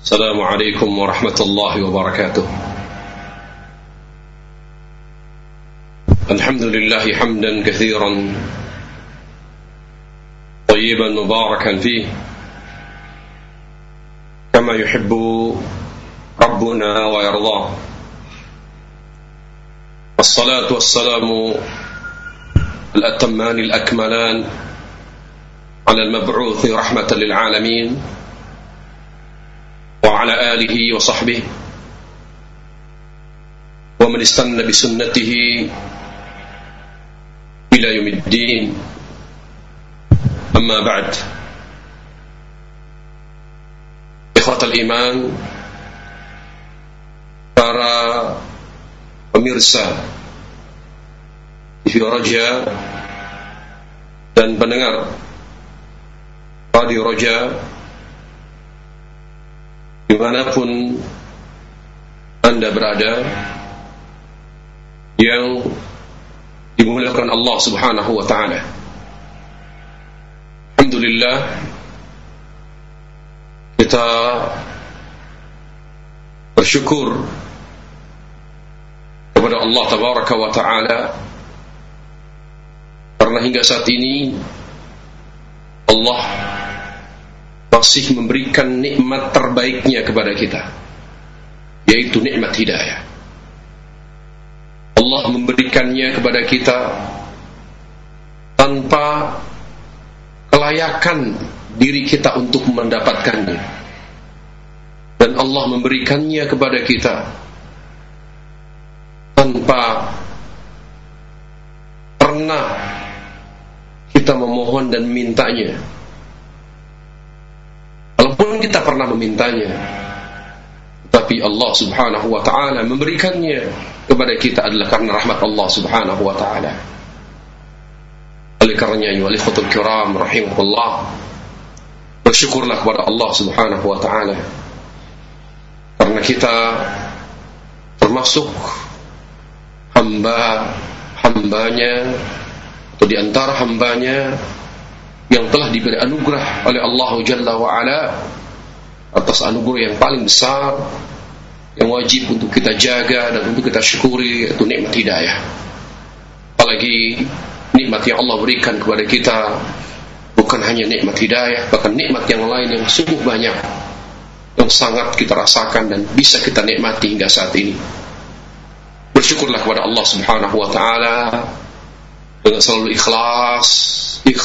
السلام عليكم ورحمة الله وبركاته. الحمد لله حمدا كثيرا طيبا مباركا فيه كما يحب ربنا ويرضاه. الصلاة والسلام الأتمان الأكملان على المبعوث رحمة للعالمين وعلى آله وصحبه ومن استنى بسنته إلى يوم الدين. أما بعد، إخوة الإيمان, para pemirsa TV Roja dan pendengar Radio Roja dimanapun Anda berada, yang dimuliakan Allah Subhanahu wa ta'ala. Alhamdulillah, kita bersyukur kepada Allah Tabaraka wa ta'ala karena hingga saat ini Allah masih memberikan nikmat terbaiknya kepada kita, yaitu nikmat hidayah. Allah memberikannya kepada kita tanpa kelayakan diri kita untuk mendapatkannya, dan Allah memberikannya kepada kita tanpa pernah kita memohon dan mintanya. Walaupun kita pernah memintanya, tapi Allah Subhanahu wa ta'ala memberikannya kepada kita adalah karena rahmat Allah Subhanahu wa ta'ala. Oleh karenanya, ya ikhwatul kiram rahimahullah, bersyukurlah kepada Allah Subhanahu wa ta'ala karena kita termasuk hambanya atau di antara hambanya yang telah diberi anugerah oleh Allah Jalla wa'ala, atas anugerah yang paling besar yang wajib untuk kita jaga dan untuk kita syukuri, yaitu nikmat hidayah. Apalagi nikmat yang Allah berikan kepada kita bukan hanya nikmat hidayah, bahkan nikmat yang lain yang sungguh banyak yang sangat kita rasakan dan bisa kita nikmati hingga saat ini. Bersyukurlah kepada Allah Subhanahu wa ta'ala dengan selalu ikhlas.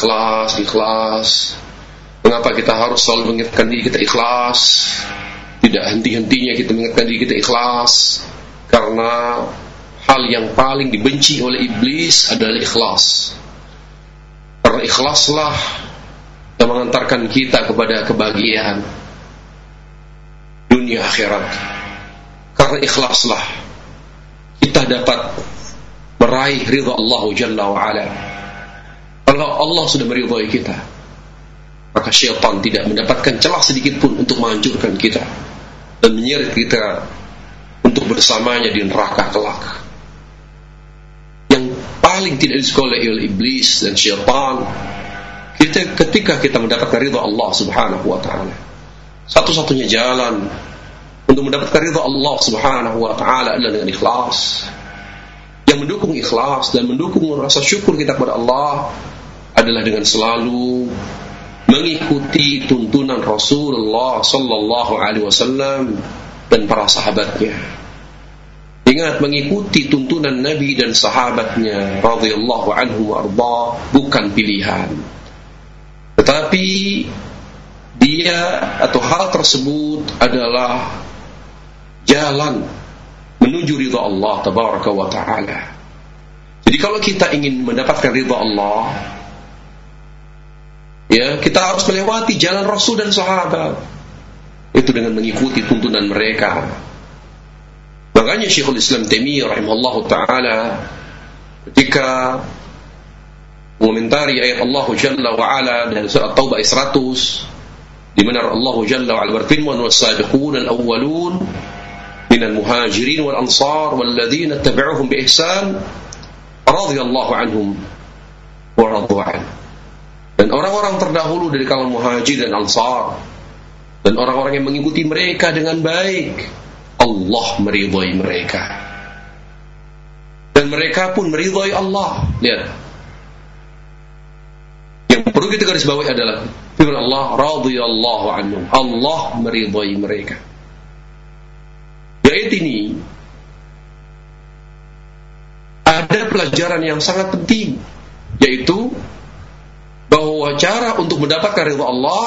Mengapa kita harus selalu mengingatkan diri kita ikhlas? Tidak henti-hentinya kita mengingatkan diri kita ikhlas, karena hal yang paling dibenci oleh iblis adalah ikhlas. Karena ikhlaslah yang mengantarkan kita kepada kebahagiaan dunia akhirat. Karena ikhlaslah kita dapat meraih ridha Allah Jalla wa'ala. Kalau Allah sudah meridhai kita, maka syaitan tidak mendapatkan celah sedikit pun untuk menghancurkan kita dan menyeret kita untuk bersamanya di neraka kelak. Yang paling tidak disukai oleh iblis dan syaitan, ketika kita mendapatkan ridha Allah Subhanahu wa ta'ala, satu-satunya jalan untuk mendapatkan ridha Allah Subhanahu wa ta'ala adalah dengan ikhlas. Yang mendukung ikhlas dan mendukung rasa syukur kita kepada Allah adalah dengan selalu mengikuti tuntunan Rasulullah sallallahu alaihi wasallam dan para sahabatnya. Ingat, mengikuti tuntunan Nabi dan sahabatnya radhiyallahu anhum wa arda bukan pilihan, tetapi dia atau hal tersebut adalah jalan menuju ridha Allah tabaraka wa ta'ala. Jadi kalau kita ingin mendapatkan ridha Allah, ya, kita harus melewati jalan Rasul dan sahabat, itu dengan mengikuti tuntunan mereka. Makanya Syekhul Islam Taimiyah rahimahullah ta'ala ketika mengomentari ayat Allah Jalla wa'ala dari surat Taubah 100, di mana Allah Jalla wa'ala berfirman, was-sabiqun al-awwalun minal muhajirin wal ansar walladzina tabi'uhum bi ihsan radhiyallahu anhum wa radu an. Dan orang-orang terdahulu dari kalangan muhajir dan ansar, Dan orang-orang yang mengikuti mereka dengan baik, Allah meridhai mereka. Dan mereka pun meridhai Allah. Lihat. Yang perlu kita garis bawahi adalah firman Allah, radhiyallahu anhum. Allah meridhai mereka. Di ayat ini ada pelajaran yang sangat penting, yaitu bahwa cara untuk mendapatkan ridha Allah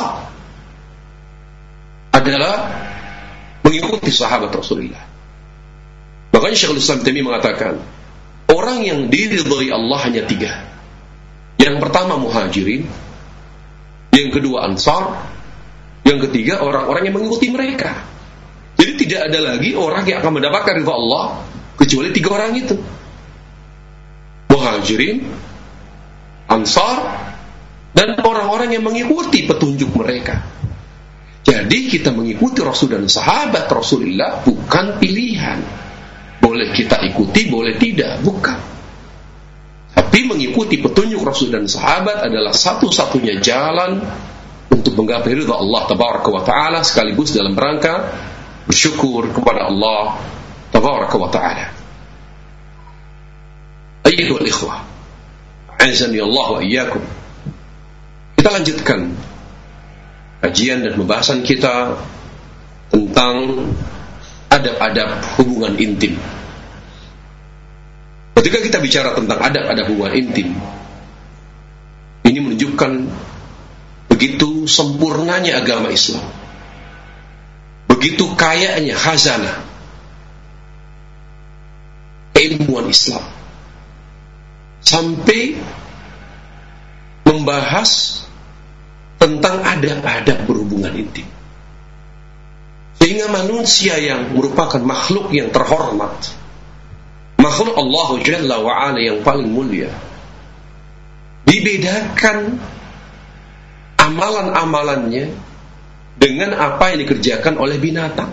adalah mengikuti sahabat Rasulullah. Makanya Syekhul Islam Taimiyah mengatakan, orang yang diridhai Allah hanya 3. Yang pertama muhajirin, yang kedua ansar, yang ketiga orang-orang yang mengikuti mereka. Jadi tidak ada lagi orang yang akan mendapatkan ridha Allah kecuali 3 orang itu. Muhajirin, ansar, dan orang-orang yang mengikuti petunjuk mereka. Jadi kita mengikuti Rasul dan sahabat Rasulullah bukan pilihan. Boleh kita ikuti, boleh tidak, bukan. Tapi mengikuti petunjuk Rasul dan sahabat adalah satu-satunya jalan untuk menggapai ridha Allah tabaraka wa ta'ala, sekaligus dalam rangka bersyukur kepada Allah tabaraka wa ta'ala. Ayyuhal ikhwah, azani Allah wa iyyakum. Kita lanjutkan kajian dan pembahasan kita tentang adab-adab hubungan intim. Ketika kita bicara tentang adab-adab hubungan intim, ini menunjukkan begitu sempurnanya agama Islam, begitu kayanya khazanah keilmuan Islam, sampai membahas tentang adab-adab berhubungan intim. Sehingga manusia yang merupakan makhluk yang terhormat, makhluk Allah Jalla wa'ala yang paling mulia, dibedakan amalan-amalannya dengan apa yang dikerjakan oleh binatang.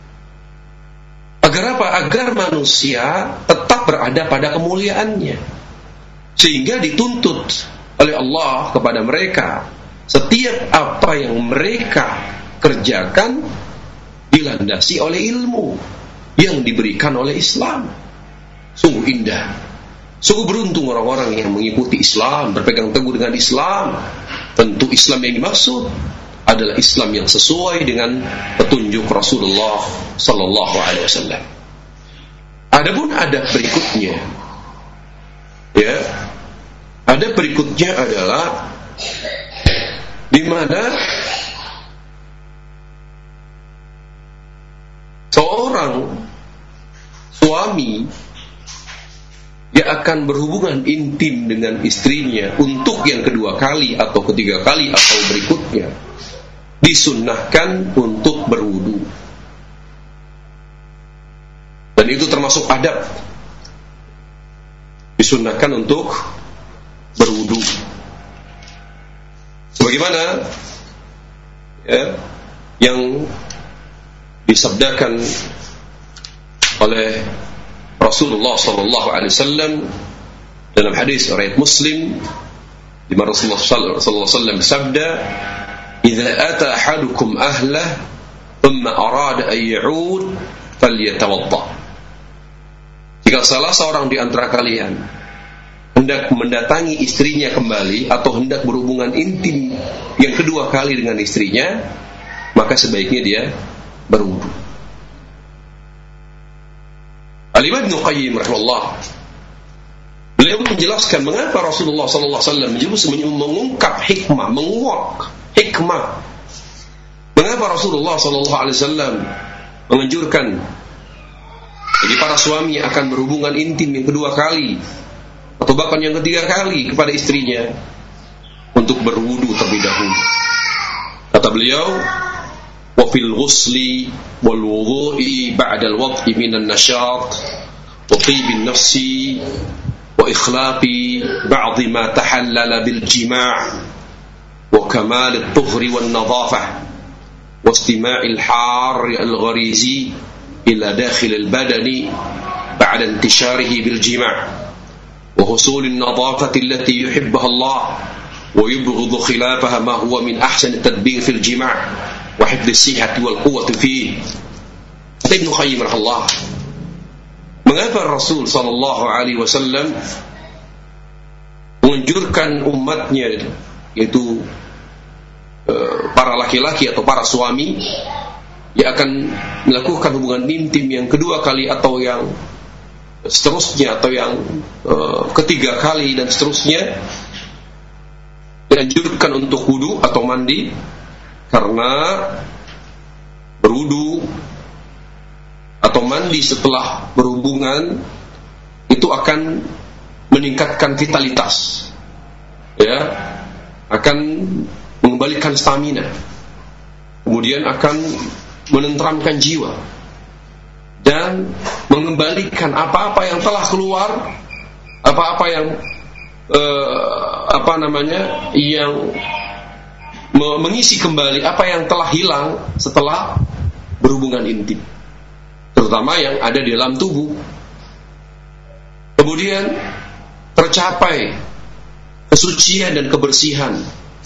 Agar apa? Agar manusia tetap berada pada kemuliaannya. Sehingga dituntut oleh Allah kepada mereka, setiap apa yang mereka kerjakan dilandasi oleh ilmu yang diberikan oleh Islam. Sungguh indah, sungguh beruntung orang-orang yang mengikuti Islam, berpegang teguh dengan Islam. Tentu Islam yang dimaksud adalah Islam yang sesuai dengan petunjuk Rasulullah sallallahu alaihi wasallam. Adapun adab berikutnya, ya, adab berikutnya adalah di mana seorang suami yang akan berhubungan intim dengan istrinya untuk yang kedua kali atau ketiga kali atau berikutnya, disunnahkan untuk berwudu. Dan itu termasuk adab, disunnahkan untuk berwudu. Sebagaimana ya, yang disabdakan oleh Rasulullah sallallahu alaihi wasallam dalam hadis riwayat Muslim, di mana Rasulullah sallallahu alaihi wasallam bersabda, "Idza ata ahadukum ahlah thumma arada an ya'ud falyatawadda." Jika salah seorang di antara kalian hendak mendatangi istrinya kembali atau hendak berhubungan intim yang kedua kali dengan istrinya, maka sebaiknya dia berwudu. Al-Imam Ibnu Qayyim rahimahullah, beliau menjelaskan mengapa Rasulullah sallallahu alaihi wasallam mengungkap hikmah, menguak hikmah. Mengapa Rasulullah sallallahu alaihi wasallam menganjurkan jadi para suami yang akan berhubungan intim yang kedua kali atau bahkan yang ketiga kali kepada istrinya untuk berwudu terlebih dahulu. Kata beliau, wa fil ghusli wal wudu'i ba'da al wad'i min an-nashat wa tibin nafsi wa ikhlaqi ba'd ma tahallala bil jima' wa kamal at-tuhri wan nadafah wa istima'i al-har al-gharizi ila dakhil al-badani ba'da intisharihi bil jima' وحصول النظافة التي يحبها الله ويبغض خلافها ما هو من أحسن التدبير في الجماع wa hifdhis sihhati wal quwwati fihi. Ibnu Qayyim rahimahullah, mengapa Rasul sallallahu alaihi wasallam menganjurkan umatnya, yaitu para laki-laki atau para suami yang akan melakukan hubungan intim yang kedua kali atau yang seterusnya atau yang ketiga kali dan seterusnya, dianjurkan untuk wudu atau mandi, karena berwudu atau mandi setelah berhubungan itu akan meningkatkan vitalitas, ya, akan mengembalikan stamina, kemudian akan menenteramkan jiwa dan mengembalikan apa-apa yang telah keluar, apa-apa yang yang mengisi kembali apa yang telah hilang setelah berhubungan intim, terutama yang ada di dalam tubuh. Kemudian tercapai kesucian dan kebersihan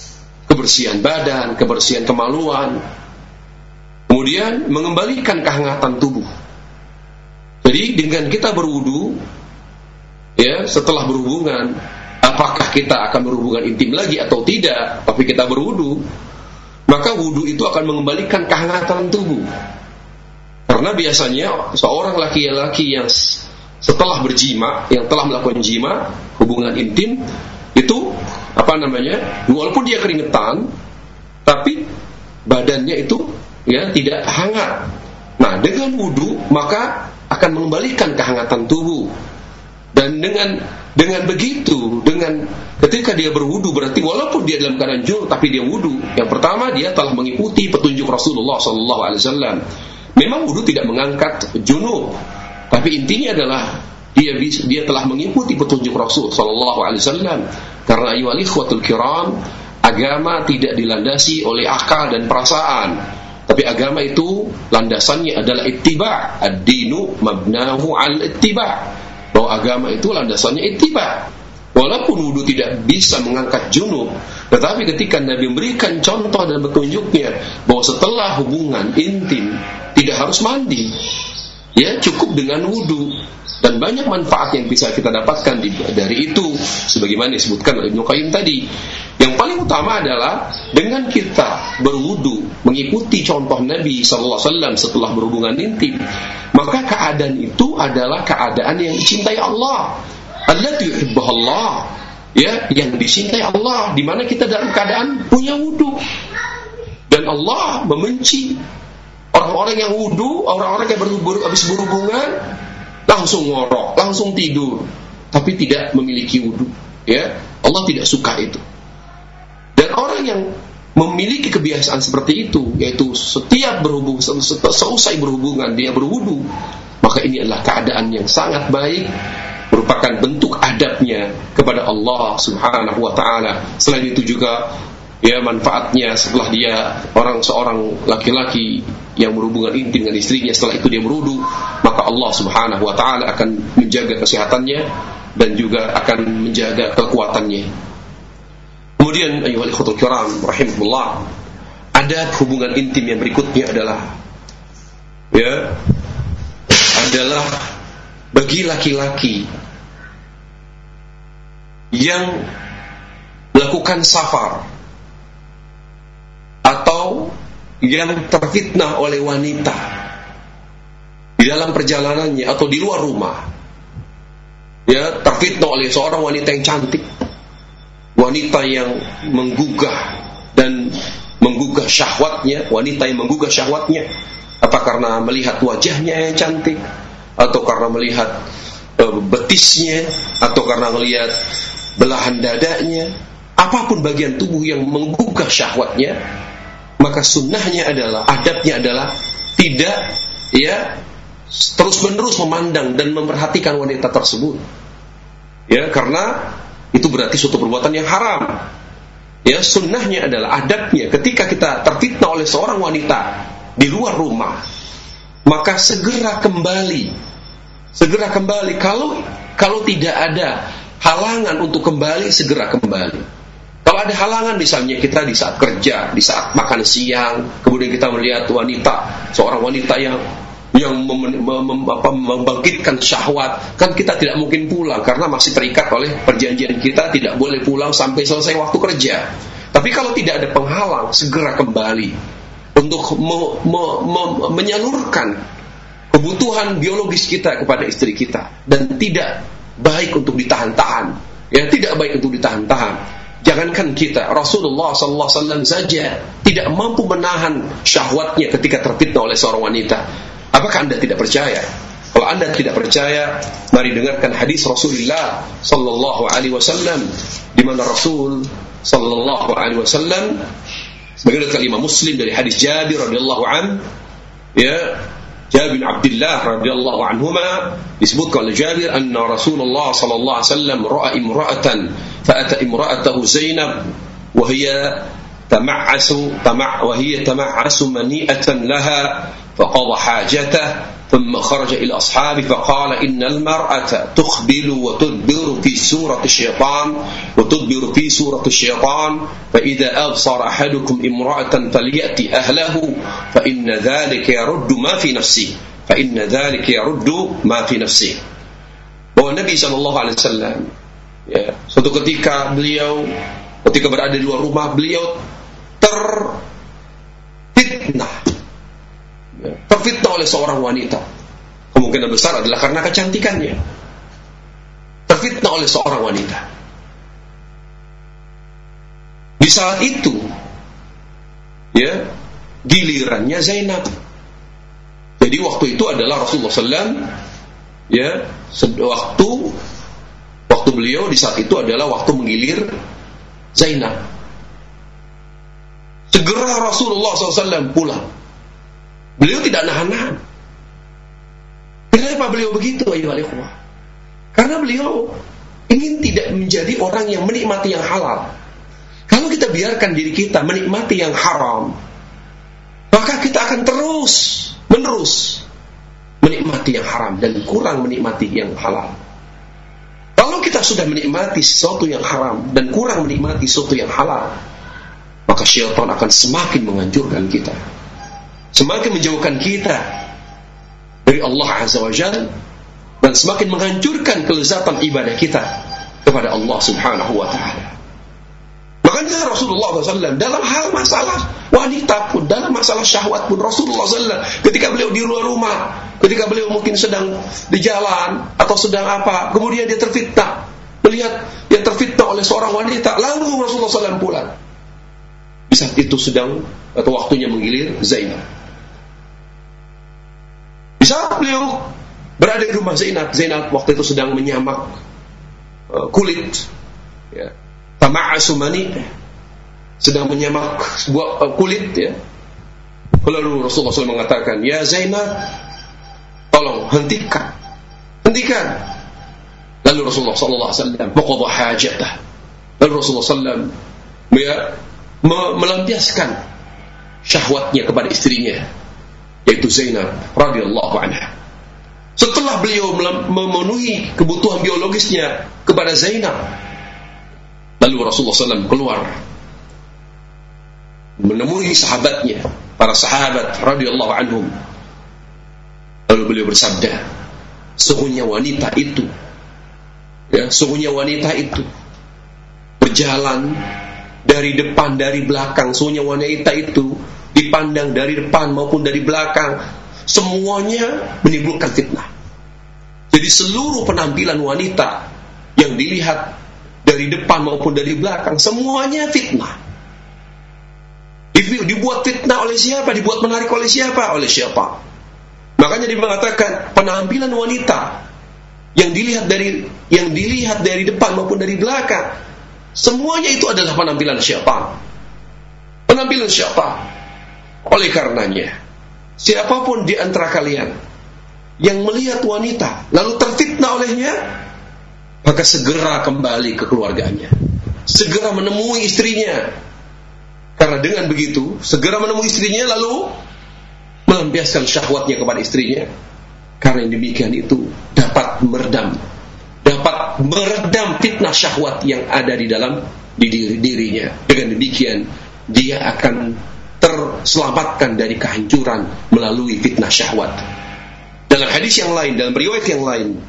badan, kebersihan kemaluan, kemudian mengembalikan kehangatan tubuh. Jadi dengan kita berwudu, ya, setelah berhubungan, apakah kita akan berhubungan intim lagi atau tidak, tapi kita berwudu, maka wudu itu akan mengembalikan kehangatan tubuh. Karena biasanya seorang laki-laki yang setelah berjima, yang telah melakukan jima, hubungan intim, itu walaupun dia keringetan, tapi badannya itu, ya, tidak hangat. Nah, dengan wudu maka akan mengembalikan kehangatan tubuh. Dan dengan begitu, ketika dia berwudu, berarti walaupun dia dalam keadaan junub tapi dia wudu, yang pertama dia telah mengikuti petunjuk Rasulullah SAW. Memang wudu tidak mengangkat junub, tapi intinya adalah dia telah mengikuti petunjuk Rasul SAW. Karena ayyuhal ikhwatul kiram, agama tidak dilandasi oleh akal dan perasaan, tapi agama itu landasannya adalah ittiba'. Ad-dinu mabnahu al-ittiba'. Bahwa agama itu landasannya ittiba'. Walaupun wudu tidak bisa mengangkat junub, tetapi ketika Nabi memberikan contoh dan petunjuknya bahwa setelah hubungan intim tidak harus mandi, ya, cukup dengan wudu, dan banyak manfaat yang bisa kita dapatkan dari itu, sebagaimana disebutkan oleh Ibnu Qayyim tadi. Yang paling utama adalah dengan kita berwudu mengikuti contoh Nabi SAW setelah berhubungan intim, maka keadaan itu adalah keadaan yang dicintai Allah, allati yuhibbuha Allah, ya, yang dicintai Allah, di mana kita dalam keadaan punya wudu. Dan Allah membenci orang-orang yang wudu, orang-orang yang habis berhubungan langsung ngorok, langsung tidur, tapi tidak memiliki wudu, ya. Allah tidak suka itu. Dan orang yang memiliki kebiasaan seperti itu, yaitu setiap seusai berhubungan dia berwudu, maka ini adalah keadaan yang sangat baik, merupakan bentuk adabnya kepada Allah Subhanahu wa ta'ala. Selain itu juga, ya, manfaatnya setelah dia seorang laki-laki yang berhubungan intim dengan istrinya, setelah itu dia berwudu, maka Allah Subhanahu wa ta'ala akan menjaga kesehatannya dan juga akan menjaga kekuatannya. Kemudian ayyuhal ikhwatul kiram rahimahullah, adab hubungan intim yang berikutnya adalah bagi laki-laki yang melakukan safar atau yang terfitnah oleh wanita di dalam perjalanannya atau di luar rumah, ya, terfitnah oleh seorang wanita yang cantik, wanita yang menggugah syahwatnya, wanita yang menggugah syahwatnya, apa karena melihat wajahnya yang cantik, atau karena melihat betisnya, atau karena melihat belahan dadanya, apapun bagian tubuh yang menggugah syahwatnya, maka sunnahnya adalah, adabnya adalah tidak, ya, terus-menerus memandang dan memperhatikan wanita tersebut, ya, karena itu berarti suatu perbuatan yang haram. Ya, sunnahnya adalah, adabnya, ketika kita terfitnah oleh seorang wanita di luar rumah, maka segera kembali. Kalau tidak ada halangan untuk kembali, segera kembali. Kalau ada halangan misalnya kita di saat kerja, di saat makan siang, kemudian kita melihat seorang wanita yang membangkitkan syahwat, kan kita tidak mungkin pulang karena masih terikat oleh perjanjian kita tidak boleh pulang sampai selesai waktu kerja. Tapi kalau tidak ada penghalang, segera kembali untuk menyalurkan kebutuhan biologis kita kepada istri kita, dan tidak baik untuk ditahan-tahan. Ya, tidak baik untuk ditahan-tahan. Jangankan kita, Rasulullah SAW saja tidak mampu menahan syahwatnya ketika terfitnah oleh seorang wanita. Apakah Anda tidak percaya? Kalau Anda tidak percaya, mari dengarkan hadis Rasulullah SAW, di mana Rasul SAW sebagai riwayat Imam Muslim dari hadis Jabir radhiyallahu an, ya, Jabir bin Abdullah radhiyallahu anhuma, disebutkan oleh Jabir anna Rasulullah sallallahu alaihi wasallam ra'a imra'atan fa'ata imra'atahu Zainab wa hiya tama'asu mani'atan laha faqada hajatahu ثم خرج إلى أصحابه فقال إن المرأة تقبل وتدبر في سورة الشيطان فإذا أبصر أحدكم امرأة فليأتي أهله فإن ذلك يرد ما في نفسه. Bahwa Nabi SAW, ya, suatu ketika berada di luar rumah, beliau terfitnah oleh seorang wanita. Kemungkinan besar adalah karena kecantikannya. Terfitnah oleh seorang wanita. Di saat itu, ya, gilirannya Zainab. Jadi waktu itu adalah Rasulullah SAW, ya, waktu beliau di saat itu adalah waktu menggilir Zainab. Segera Rasulullah SAW pulang. Beliau tidak nahan-nahan. Kenapa beliau begitu, ayyuhal ikhwah? Karena beliau ingin tidak menjadi orang yang menikmati yang halal. Kalau kita biarkan diri kita menikmati yang haram, maka kita akan terus-menerus menikmati yang haram dan kurang menikmati yang halal. Kalau kita sudah menikmati sesuatu yang haram dan kurang menikmati sesuatu yang halal, maka syaitan akan semakin menghancurkan kita, semakin menjauhkan kita dari Allah Azza wa Jalla, dan semakin menghancurkan kelezatan ibadah kita kepada Allah Subhanahu wa ta'ala. Makanya Rasulullah SAW dalam hal masalah wanita pun, dalam masalah syahwat pun, Rasulullah SAW ketika beliau di luar rumah, ketika beliau mungkin sedang di jalan atau sedang apa, kemudian dia terfitnah, melihat yang terfitnah oleh seorang wanita, lalu Rasulullah SAW pulang. Di saat itu sedang atau waktunya menggilir Zainab. Di saat beliau berada di rumah Zainab waktu itu sedang menyamak kulit, ya, tama'asu mani, sedang menyamak sebuah kulit, ya. Lalu Rasulullah SAW mengatakan, ya Zainab, tolong hentikan. Lalu Rasulullah SAW maqadha hajatah. Lalu Rasulullah SAW melampiaskan syahwatnya kepada istrinya, yaitu Zainab radhiyallahu anha. Setelah beliau memenuhi kebutuhan biologisnya kepada Zainab, lalu Rasulullah SAW keluar menemui sahabatnya, para sahabat radhiyallahu anhum. Lalu beliau bersabda, sesungguhnya wanita itu berjalan dari depan, dari belakang. Sesungguhnya wanita itu dipandang dari depan maupun dari belakang, semuanya menimbulkan fitnah. Jadi seluruh penampilan wanita yang dilihat dari depan maupun dari belakang, semuanya fitnah. Dibuat fitnah oleh siapa? Dibuat menarik oleh siapa? Oleh syaitan. Makanya dia mengatakan penampilan wanita yang dilihat dari depan maupun dari belakang, semuanya itu adalah penampilan syaitan. Penampilan syaitan. Oleh karenanya, siapapun di antara kalian yang melihat wanita lalu terfitnah olehnya, maka segera kembali ke keluarganya, segera menemui istrinya. Karena dengan begitu, segera menemui istrinya lalu melampiaskan syahwatnya kepada istrinya. Karena yang demikian itu dapat meredam fitnah syahwat yang ada di dalam di dirinya. Dengan demikian dia akan terselamatkan dari kehancuran melalui fitnah syahwat. Dalam hadis yang lain, dalam riwayat yang lain,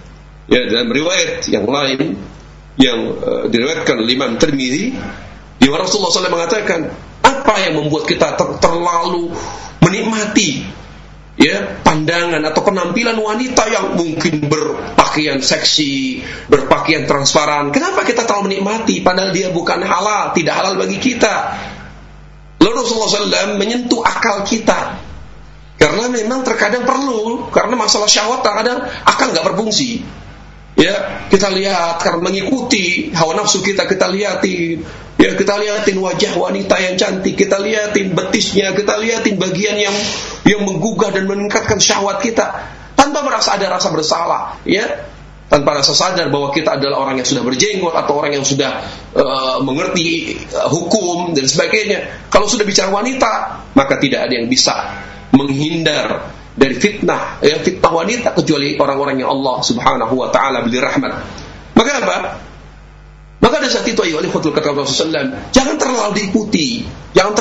yang diriwayatkan oleh Imam Tirmidzi, di mana Rasulullah SAW mengatakan, apa yang membuat kita terlalu menikmati pandangan atau penampilan wanita yang mungkin berpakaian seksi, berpakaian transparan? Kenapa kita terlalu menikmati padahal dia bukan halal, tidak halal bagi kita? Lalu Rasulullah SAW menyentuh akal kita, karena memang terkadang perlu, karena masalah syahwat terkadang akal nggak berfungsi. Kita lihat karena mengikuti hawa nafsu kita lihatin, kita lihatin wajah wanita yang cantik, kita lihatin betisnya, kita lihatin bagian yang menggugah dan meningkatkan syahwat kita, tanpa merasa ada rasa bersalah, tanpa rasa sadar bahwa kita adalah orang yang sudah berjenggot atau orang yang sudah mengerti hukum dan sebagainya. Kalau sudah bicara wanita, maka tidak ada yang bisa menghindar dari fitnah wanita kecuali orang-orang yang Allah Subhanahu wa taala beri rahmat. Maka apa? Maka pada saat itu ayo ikhwatul kata Rasulullah, jangan terlalu diikuti, jangan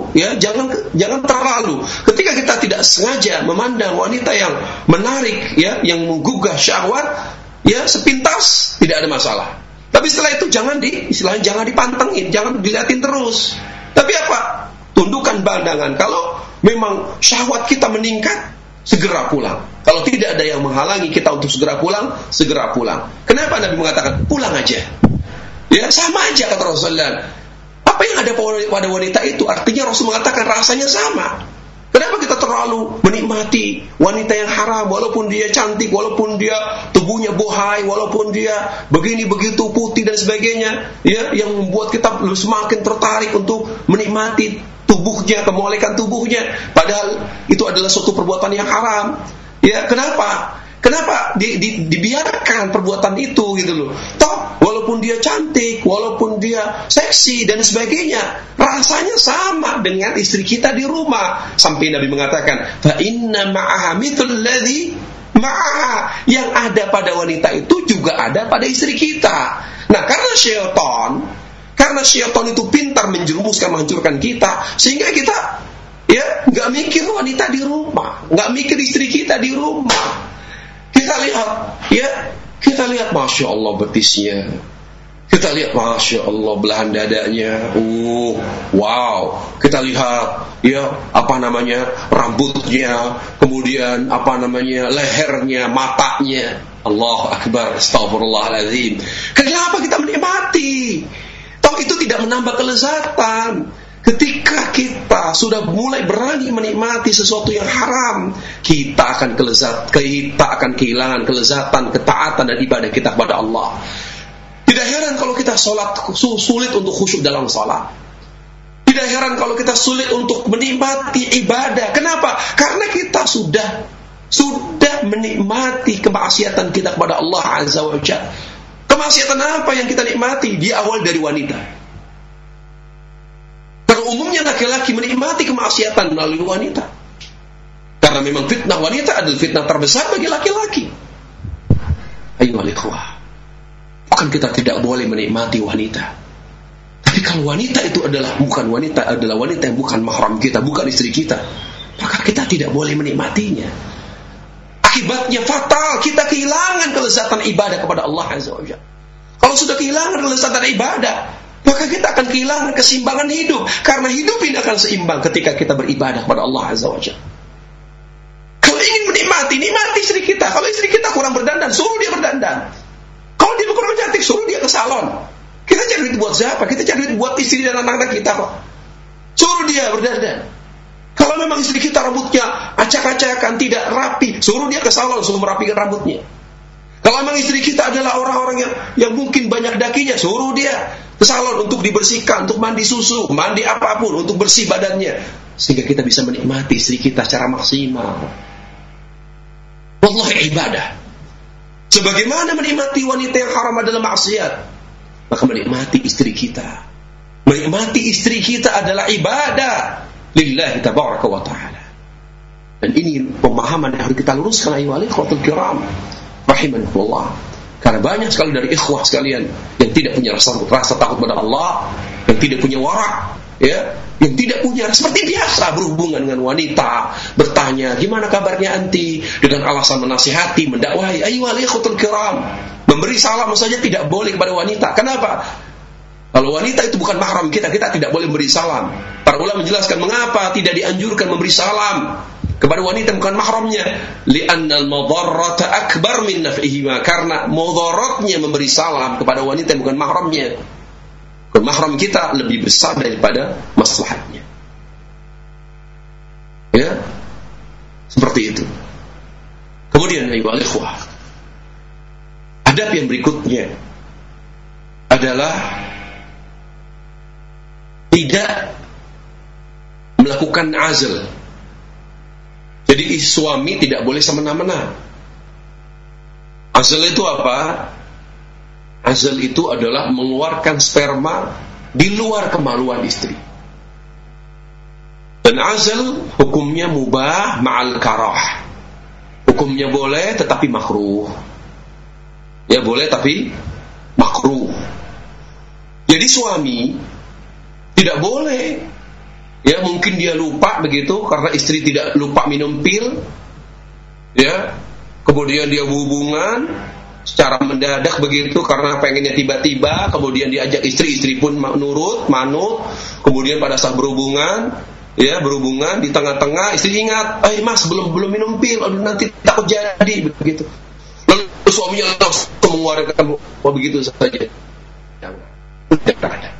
terlalu. Ketika kita tidak sengaja memandang wanita yang menarik, yang menggugah syahwat, sepintas tidak ada masalah. Tapi setelah itu jangan dipantengin, jangan dilihatin terus. Tapi apa? Tundukkan pandangan. Kalau memang syahwat kita meningkat, segera pulang. Kalau tidak ada yang menghalangi kita untuk segera pulang, segera pulang. Kenapa Nabi mengatakan pulang aja? Sama aja kata Rasulullah. Apa yang ada pada wanita itu? Artinya Rasul mengatakan rasanya sama. Kenapa kita terlalu menikmati wanita yang haram, walaupun dia cantik, walaupun dia tubuhnya bohai, walaupun dia begini begitu putih dan sebagainya, yang membuat kita semakin tertarik untuk menikmati tubuhnya, kemolekan tubuhnya, padahal itu adalah suatu perbuatan yang haram. Kenapa dibiarkan perbuatan itu gitu loh? Toh walaupun dia cantik, walaupun dia seksi dan sebagainya, rasanya sama dengan istri kita di rumah. Sampai Nabi mengatakan, fa inna ma'aha mithlu alladhi ma'aha, yang ada pada wanita itu juga ada pada istri kita. Nah, karena syaitan itu pintar menjerumuskan, menghancurkan kita, sehingga kita nggak mikir wanita di rumah, nggak mikir istri kita di rumah. Kita lihat Masya Allah betisnya, kita lihat Masya Allah belahan dadanya, wow, kita lihat rambutnya, kemudian lehernya, matanya. Allahu Akbar, astagfirullahaladzim. Kenapa kita menikmati? Toh itu tidak menambah kelezatan. Ketika kita sudah mulai berani menikmati sesuatu yang haram, kita akan kehilangan kelezatan, ketaatan dan ibadah kita kepada Allah. Tidak heran kalau kita sholat sulit untuk khusyuk dalam sholat. Tidak heran kalau kita sulit untuk menikmati ibadah. Kenapa? Karena kita sudah menikmati kemaksiatan kita kepada Allah Azza wa Jalla. Kemaksiatan apa yang kita nikmati? Dia awal dari wanita. Karena umumnya laki-laki menikmati kemaksiatan melalui wanita. Karena memang fitnah wanita adalah fitnah terbesar bagi laki-laki. Ayyuhal ikhwah, bukan kita tidak boleh menikmati wanita. Tapi kalau wanita itu adalah wanita yang bukan mahram kita, bukan istri kita, maka kita tidak boleh menikmatinya. Akibatnya fatal, kita kehilangan kelezatan ibadah kepada Allah Azza wa Jalla. Kalau sudah kehilangan kelezatan ibadah, maka kita akan kehilangan keseimbangan hidup. Karena hidup ini akan seimbang ketika kita beribadah kepada Allah Azza wa Jalla. Kalau ingin nikmati istri kita. Kalau istri kita kurang berdandan, suruh dia berdandan. Kalau dia kurang cantik, suruh dia ke salon. Kita cari duit buat siapa? Kita cari duit buat istri dan anak-anak kita kok. Suruh dia berdandan. Kalau memang istri kita rambutnya acak-acakan, tidak rapi, suruh dia ke salon, suruh merapikan rambutnya. Kalau memang istri kita adalah orang-orang yang mungkin banyak dakinya, suruh dia ke salon untuk dibersihkan, untuk mandi susu, mandi apapun, untuk bersih badannya, sehingga kita bisa menikmati istri kita secara maksimal. Wallahi ibadah. Sebagaimana menikmati wanita yang haram adalah maksiat, maka menikmati istri kita. Menikmati istri kita adalah ibadah lillahi tabaraka wa ta'ala. Dan ini pemahaman yang harus kita luruskan ayyuhal ikhwatul kiram rahimakumullah. Karena banyak sekali dari ikhwah sekalian yang tidak punya rasa takut pada Allah, yang tidak punya wara', ya, yang tidak punya, seperti biasa berhubungan dengan wanita, bertanya gimana kabarnya anti, dengan alasan menasihati, mendakwahi. Ayyuhal ikhwatul kiram, memberi salam saja tidak boleh kepada wanita. Kenapa? Kalau wanita itu bukan mahram kita tidak boleh memberi salam. Para ulama menjelaskan mengapa tidak dianjurkan memberi salam kepada wanita bukan mahramnya. Li'annal madarrata akbar min naf'ihima, karena mudaratnya memberi salam kepada wanita yang bukan mahramnya, bukan mahram kita, lebih besar daripada maslahatnya. Ya, seperti itu. Kemudian ayyuhal ikhwah, adab yang berikutnya adalah tidak melakukan azl. Jadi suami tidak boleh semena-mena. Azl itu apa? Azl itu adalah mengeluarkan sperma di luar kemaluan istri. Dan azl hukumnya mubah ma'al karah. Hukumnya boleh tetapi makruh. Ya boleh tapi makruh. Jadi suami tidak boleh, ya mungkin dia lupa begitu karena istri tidak lupa minum pil, ya kemudian dia berhubungan secara mendadak begitu karena pengennya tiba-tiba, kemudian diajak istri pun nurut, manut, kemudian pada saat berhubungan di tengah-tengah istri ingat, mas belum minum pil, nanti takut jadi begitu, lalu suaminya langsung mengeluarkan begitu saja. Tidak ada.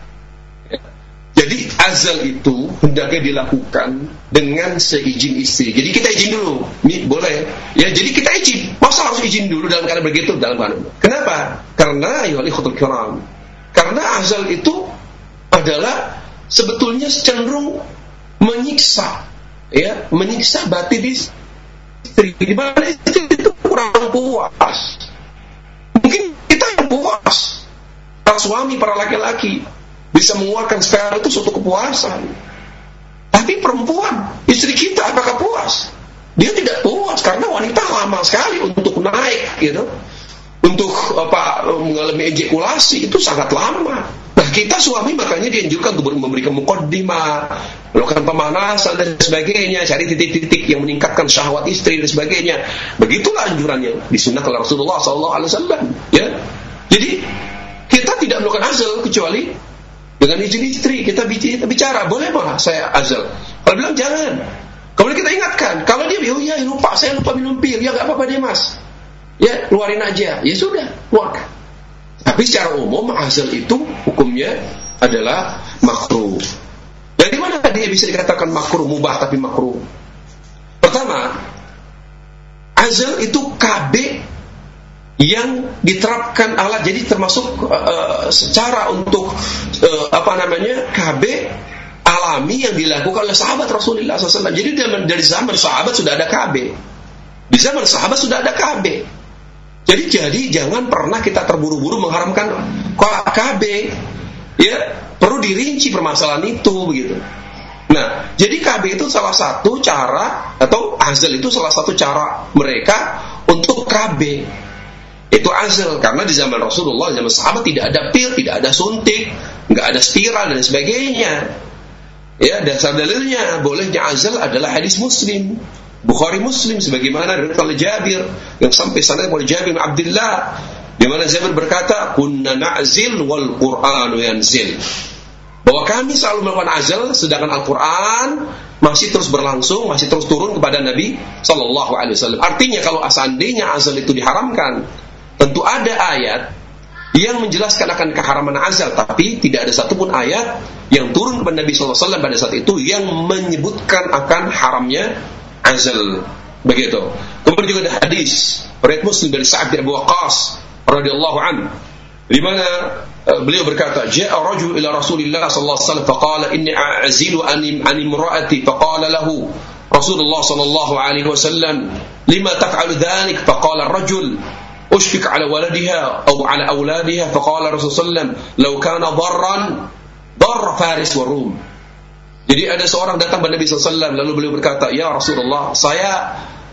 Jadi azal itu hendaknya dilakukan dengan seizin istri. Jadi kita izin dulu, boleh. Ya, jadi kita izin. Masa harus izin dulu dalam keadaan begitu? Kenapa? Karena ayyuhal ikhwatul kiram, karena azal itu adalah sebetulnya cenderung menyiksa, ya, menyiksa batin istri. Di mana istri itu kurang puas. Mungkin kita yang puas. Para suami, para laki-laki bisa mengeluarkan sperma itu suatu kepuasan. Tapi perempuan, istri kita apakah puas? Dia tidak puas karena wanita lama sekali untuk naik, gitu. Untuk mengalami ejakulasi itu sangat lama. Nah, kita suami makanya dianjurkan untuk memberikan muqaddimah, melakukan pemanasan dan sebagainya, cari titik-titik yang meningkatkan syahwat istri dan sebagainya. Begitulah anjurannya disunahkan oleh Rasulullah SAW. Ya, jadi kita tidak melakukan azal kecuali dengan izin istri. Kita bicara, boleh malah saya azal. Kalau bilang jangan, kemudian kita ingatkan. Kalau dia lupa, saya lupa minum pil, ya nggak apa-apa deh mas, ya keluarin aja, ya sudah keluarkan. Tapi secara umum azal itu hukumnya adalah makruh. Dari mana dia bisa dikatakan makruh, mubah tapi makruh? Pertama, azal itu KB yang diterapkan alat, jadi termasuk secara untuk KB alami yang dilakukan oleh sahabat Rasulullah SAW. Jadi dari zaman sahabat sudah ada KB, di zaman sahabat sudah ada KB. Jadi jangan pernah kita terburu-buru mengharamkan KB, ya perlu dirinci permasalahan itu begitu. Nah, jadi KB itu salah satu cara, atau azal itu salah satu cara mereka untuk KB. Itu azal, karena di zaman Rasulullah, zaman sahabat tidak ada pil, tidak ada suntik, nggak ada spiral dan sebagainya. Ya, dasar dalilnya bolehnya azal adalah hadis Muslim, Bukhari Muslim, sebagaimana dari Jabir yang sampai sana oleh Jabir bin Abdullah, di mana Jabir berkata, "Kunna na'zil wal Qur'anu yanzil." Bahwa kami selalu melakukan azal sedangkan Al-Qur'an masih terus berlangsung, masih terus turun kepada Nabi sallallahu alaihi wasallam. Artinya kalau seandainya azal itu diharamkan, tentu ada ayat yang menjelaskan akan keharaman azal, tapi tidak ada satupun ayat yang turun kepada Nabi SAW pada saat itu yang menyebutkan akan haramnya azal. Begitu. Kemudian juga ada hadis riwayat Muslim dari Sa'ad bin Abi Waqqas radhiyallahu anhu, di mana beliau berkata, "Ja'a rajul ila Rasulillah sallallahu alaihi wasallam faqala inni a'zilu an imra'ati faqala lahu Rasulullah sallallahu alaihi wasallam lima taf'alu dhalik faqala ar-rajul أشفق على ولدها أو على أولادها فقال الرسول صلى الله عليه وسلم لو كان ضرا ضر فارس وروم. Jadi ada seorang datang kepada Nabi SAW, lalu beliau berkata, "Ya Rasulullah, saya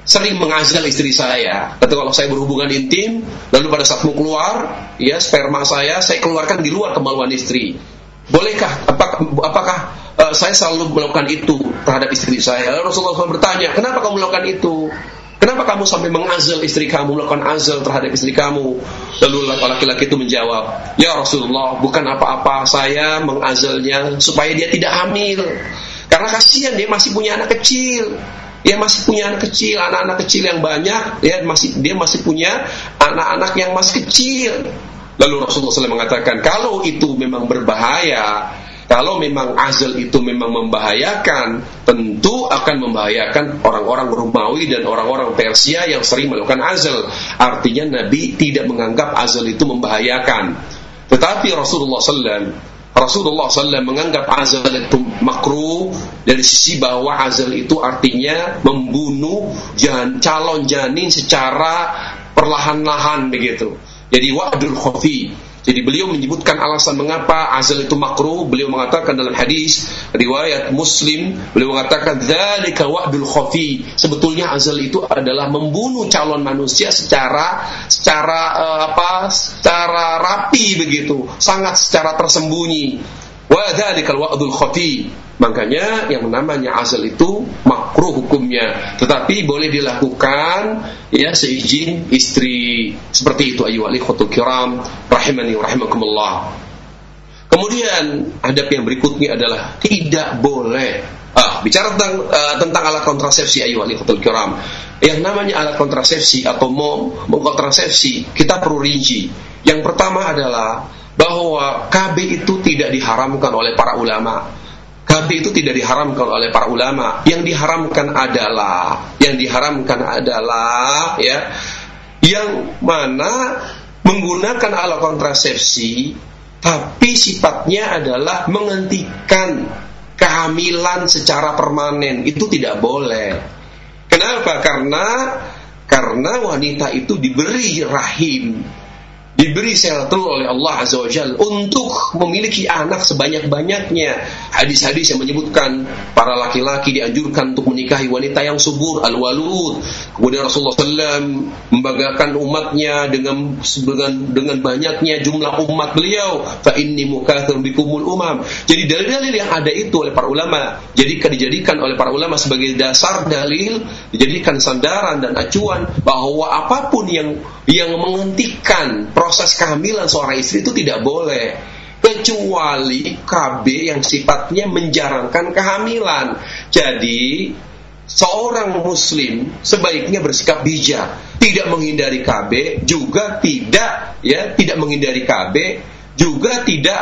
sering mengazal istri saya. Atau kalau saya berhubungan intim, lalu pada saat mau keluar, ya sperma saya keluarkan di luar kemaluan istri. Bolehkah? Apakah saya selalu melakukan itu terhadap istri saya? Lalu Rasulullah SAW bertanya, kenapa kamu melakukan itu? Kenapa kamu sampai mengazal istri kamu, melakukan azal terhadap istri kamu? Lalu laki-laki itu menjawab, ya Rasulullah, bukan apa-apa, saya mengazalnya supaya dia tidak hamil. Karena kasihan, dia masih punya anak kecil. Dia masih punya anak kecil, anak-anak kecil yang banyak. Dia masih punya anak-anak yang masih kecil. Lalu Rasulullah SAW mengatakan, kalau itu memang berbahaya, kalau memang azal itu memang membahayakan, tentu akan membahayakan orang-orang Romawi dan orang-orang Persia yang sering melakukan azal. Artinya Nabi tidak menganggap azal itu membahayakan. Tetapi Rasulullah SAW menganggap azal itu makruh dari sisi bahwa azal itu artinya membunuh calon janin secara perlahan-lahan begitu. Jadi wa'dul khafi. Jadi beliau menyebutkan alasan mengapa azal itu makruh. Beliau mengatakan dalam hadis riwayat Muslim, beliau mengatakan dzalika wa'dul khafi. Sebetulnya azal itu adalah membunuh calon manusia secara rapi begitu, sangat secara tersembunyi. Wa dzalikal wa'dul khafi. Makanya yang namanya azal itu makruh hukumnya, tetapi boleh dilakukan ya seizin istri. Seperti itu ayyuhal ikhwatul kiram rahimani wa rahimakumullah. Kemudian adab yang berikutnya adalah tidak boleh bicara tentang alat kontrasepsi ayyuhal ikhwatul kiram. Yang namanya alat kontrasepsi atau mengkontrasepsi kita perlu rinci. Yang pertama adalah bahwa KB itu tidak diharamkan oleh para ulama. KB itu tidak diharamkan oleh para ulama. Yang diharamkan adalah ya, yang mana menggunakan alat kontrasepsi tapi sifatnya adalah menghentikan kehamilan secara permanen. Itu tidak boleh. Kenapa? Karena wanita itu diberi rahim, diberi sel-tul oleh Allah Azza wa Jalla untuk memiliki anak sebanyak-banyaknya. Hadis-hadis yang menyebutkan para laki-laki dianjurkan untuk menikahi wanita yang subur, al-walud. Kemudian Rasulullah SAW membanggakan umatnya dengan banyaknya jumlah umat beliau. Fa inni mukatsirun bikumul umam. Jadi dalil-dalil yang ada itu oleh para ulama, dijadikan oleh para ulama sebagai dasar dalil, dijadikan sandaran dan acuan bahwa apapun yang menghentikan proses kehamilan seorang istri itu tidak boleh, kecuali KB yang sifatnya menjarangkan kehamilan. Jadi seorang muslim sebaiknya bersikap bijak, tidak menghindari KB, juga tidak menghindari KB, juga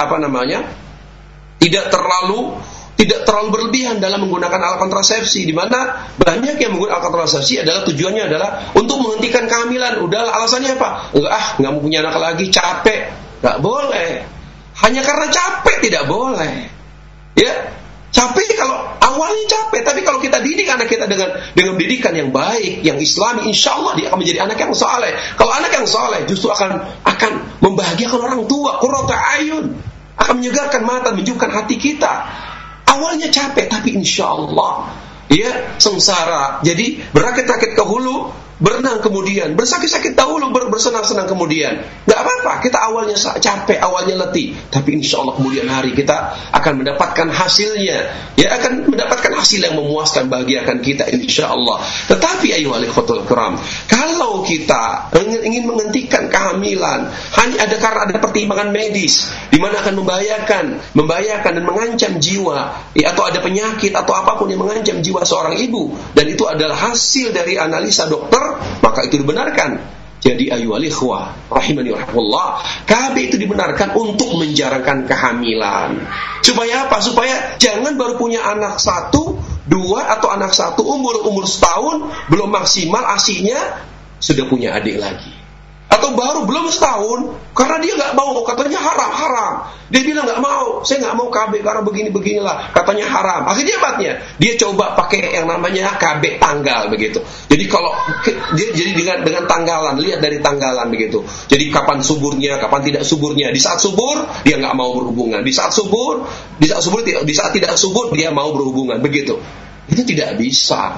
tidak terlalu berlebihan dalam menggunakan alat kontrasepsi, di mana banyak yang menggunakan alat kontrasepsi adalah tujuannya adalah untuk menghentikan kehamilan. Udah, alasannya apa? Nggak mau punya anak lagi, capek. Nggak boleh. Hanya karena capek tidak boleh. Ya, capek kalau awalnya capek, tapi kalau kita didik anak kita dengan pendidikan yang baik, yang Islami, insya Allah dia akan menjadi anak yang saleh. Kalau anak yang saleh justru akan membahagiakan orang tua, qurratu ayun, akan menyegarkan mata, menunjukkan hati kita. Awalnya capek, tapi insya Allah ya sengsara. Jadi berakit-rakit ke hulu, berenang kemudian, bersakit-sakit dahulu, bersenang-senang kemudian. Gak apa-apa, kita awalnya capek, awalnya letih, tapi insya Allah kemudian hari kita akan mendapatkan hasilnya. Ya, akan mendapatkan hasil yang memuaskan, bahagiakan kita insya Allah. Tetapi ayyuhal ikhwatul kiram, kalau kita ingin menghentikan kehamilan hanya karena ada pertimbangan medis, di mana akan membahayakan dan mengancam jiwa, atau ada penyakit atau apapun yang mengancam jiwa seorang ibu, dan itu adalah hasil dari analisa dokter, maka itu dibenarkan. Jadi ayyuhal ikhwah rahimani wa rahmatullah, KB itu dibenarkan untuk menjarangkan kehamilan. Supaya apa? Supaya jangan baru punya anak 1, 2 atau anak 1 umur setahun belum maksimal asinya sudah punya adik lagi. Atau baru belum setahun, karena dia nggak mau, katanya haram. Dia bilang nggak mau, saya nggak mau KB karena beginilah, katanya haram. Akhirnya dia coba pakai yang namanya KB tanggal begitu. Jadi kalau dia dengan tanggalan, lihat dari tanggalan begitu. Jadi kapan suburnya, kapan tidak suburnya. Di saat subur dia nggak mau berhubungan. Di saat tidak subur dia mau berhubungan begitu. Itu tidak bisa.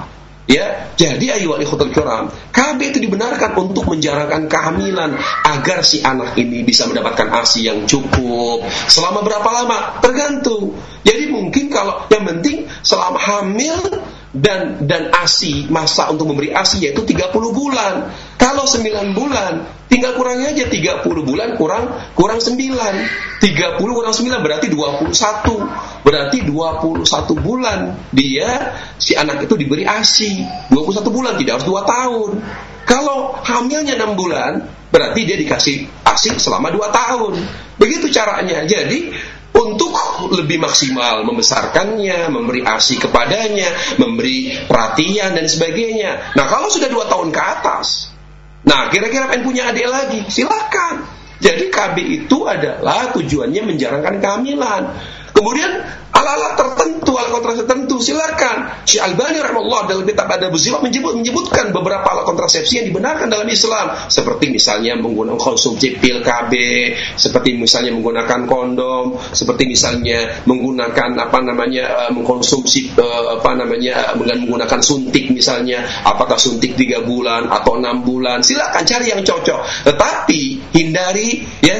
Ya, jadi ayo ikhwatul kiram, KB itu dibenarkan untuk menjalankan kehamilan agar si anak ini bisa mendapatkan ASI yang cukup. Selama berapa lama? Tergantung. Jadi mungkin kalau yang penting selama hamil dan ASI, masa untuk memberi ASI yaitu 30 bulan. Kalau 9 bulan, tinggal kurangi aja 30 bulan kurang 9. 30 kurang 9 berarti 21. Berarti 21 bulan dia si anak itu diberi ASI. 21 bulan, tidak harus 2 tahun. Kalau hamilnya 6 bulan, berarti dia dikasih ASI selama 2 tahun. Begitu caranya. Jadi untuk lebih maksimal membesarkannya, memberi ASI kepadanya, memberi perhatian dan sebagainya. Nah, kalau sudah 2 tahun ke atas, nah kira-kira pengen punya adik lagi, silakan. Jadi KB itu adalah tujuannya menjalankan kehamilan. Kemudian alat-alat tertentu, alat kontrasepsi tertentu, silakan. Syekh Albani rahimahullah dalam kitab Adabuz Zifaf menyebutkan beberapa alat kontrasepsi yang dibenarkan dalam Islam, seperti misalnya menggunakan konsumsi pil KB, seperti misalnya menggunakan kondom, seperti misalnya menggunakan mengkonsumsi menggunakan suntik misalnya, apakah suntik 3 bulan atau 6 bulan, silakan cari yang cocok. Tetapi hindari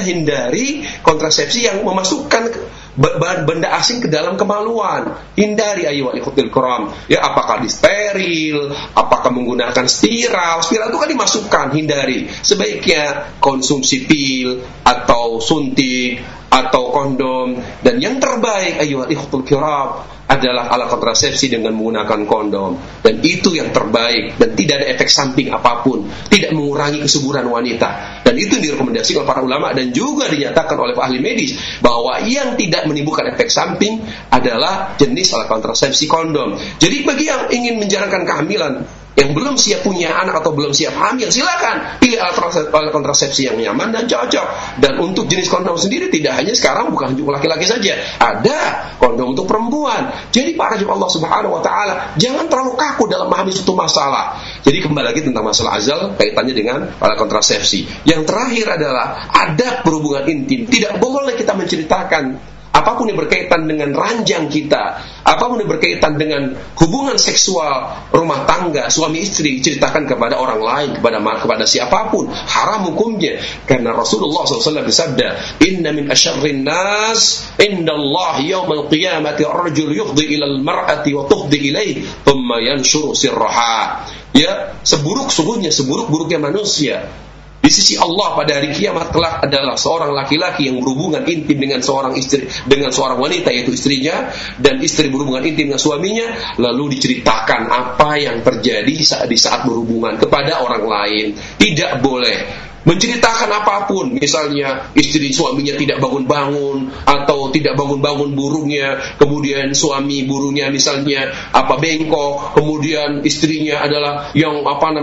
kontrasepsi yang memasukkan benda asing ke dalam kemaluan. Hindari ayyuhal ikhwatul kiram. Ya, apakah disteril, apakah menggunakan spiral itu kan dimasukkan, hindari. Sebaiknya konsumsi pil atau suntik atau kondom, dan yang terbaik ayyuhal ikhwatul kiram adalah alat kontrasepsi dengan menggunakan kondom, dan itu yang terbaik dan tidak ada efek samping apapun, tidak mengurangi kesuburan wanita, dan itu direkomendasikan oleh para ulama dan juga dinyatakan oleh ahli medis bahwa yang tidak menimbulkan efek samping adalah jenis alat kontrasepsi kondom. Jadi bagi yang ingin menjalankan kehamilan, yang belum siap punya anak atau belum siap hamil, silakan pilih alat kontrasepsi yang nyaman dan cocok. Dan untuk jenis kondom sendiri tidak hanya sekarang, bukan untuk laki-laki saja, ada kondom untuk perempuan. Jadi para jemaah Allah Subhanahu wa taala, jangan terlalu kaku dalam memahami suatu masalah. Jadi kembali lagi tentang masalah azal kaitannya dengan alat kontrasepsi. Yang terakhir adalah adab berhubungan intim. Tidak boleh kita menceritakan apapun yang berkaitan dengan ranjang kita, apapun yang berkaitan dengan hubungan seksual rumah tangga suami istri, ceritakan kepada orang lain, kepada siapapun, haram hukumnya. Karena Rasulullah SAW bersabda, inna min asyarrin nas indallahi yawmal qiyamati ar-rajul yufdi ilal mar'ati wa tufdi ilaih thumma yanshuru sirraha. Ya, seburuk-buruknya manusia di sisi Allah pada hari kiamat kelak adalah seorang laki-laki yang berhubungan intim dengan seorang wanita, yaitu istrinya, dan istri berhubungan intim dengan suaminya, lalu diceritakan apa yang terjadi di saat berhubungan kepada orang lain. Tidak boleh menceritakan apapun, misalnya istri suaminya tidak bangun-bangun atau tidak bangun-bangun burungnya, kemudian suami burungnya misalnya bengkok, kemudian istrinya adalah yang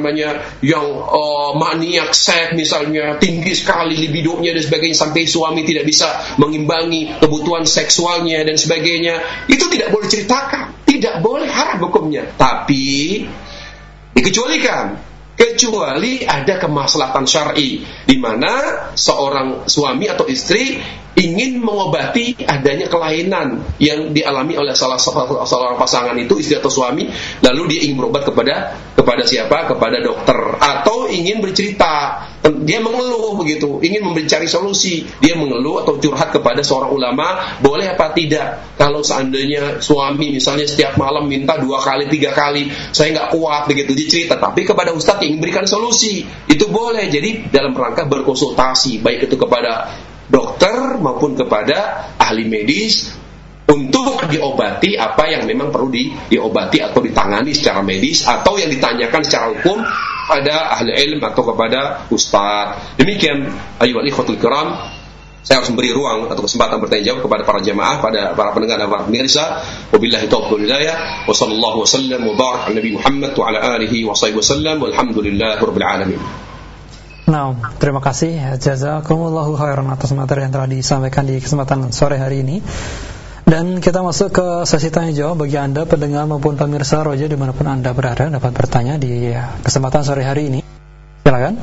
maniak seks misalnya, tinggi sekali libidonya dan sebagainya, sampai suami tidak bisa mengimbangi kebutuhan seksualnya dan sebagainya. Itu tidak boleh ceritakan, tidak boleh, haram hukumnya. Tapi dikecualikan, kecuali ada kemaslahatan syar'i, di mana seorang suami atau istri ingin mengobati adanya kelainan yang dialami oleh salah seorang pasangan itu, istri atau suami, lalu dia ingin berobat kepada siapa? Kepada dokter, atau ingin bercerita, dia mengeluh begitu, ingin mencari solusi, dia mengeluh atau curhat kepada seorang ulama, boleh apa tidak? Kalau seandainya suami misalnya setiap malam minta 2 kali 3 kali, saya nggak kuat begitu, dia cerita, tapi kepada ustadz yang memberikan solusi, itu boleh. Jadi dalam rangka berkonsultasi, baik itu kepada dokter maupun kepada ahli medis, untuk diobati apa yang memang perlu diobati atau ditangani secara medis, atau yang ditanyakan secara hukum pada ahli ilmu atau kepada ustaz. Demikian ayyuhal ikhwatul kiram, saya harus memberi ruang atau kesempatan bertanya jawab kepada para jemaah, pada para pendengar dan para pemirsa. Wabillahi taufiq wal hidayah, wa sallallahu wasallam wa barak ala nabi Muhammad wa ala alihi wa sahbihi wasallam, walhamdulillahirabbil alamin. Nah, terima kasih, jazakumullahu khairan atas materi yang telah disampaikan di kesempatan sore hari ini. Dan kita masuk ke sesi tanya jawab bagi Anda pendengar maupun pemirsa Roja dimanapun Anda berada, dapat bertanya di kesempatan sore hari ini. Silakan.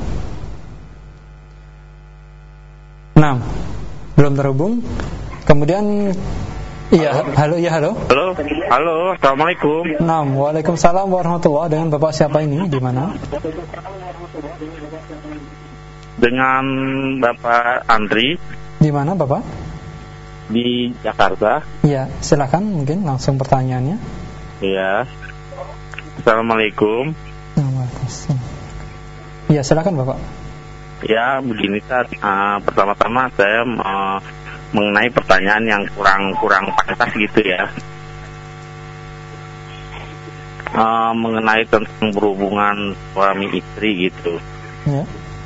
Nah, belum terhubung. Kemudian Iya, halo. Halo, assalamualaikum. Naam, waalaikumsalam warahmatullahi. Dengan Bapak siapa ini? Di mana? Dengan Bapak Andri. Di mana Bapak? Di Jakarta. Iya, silakan mungkin langsung pertanyaannya. Iya. Assalamualaikum. Waalaikumsalam. Iya, silakan Bapak. Ya, begini Ustaz. Pertama-tama saya mengenai pertanyaan yang kurang pantas gitu ya. Mengenai tentang berhubungan suami istri gitu. Ya.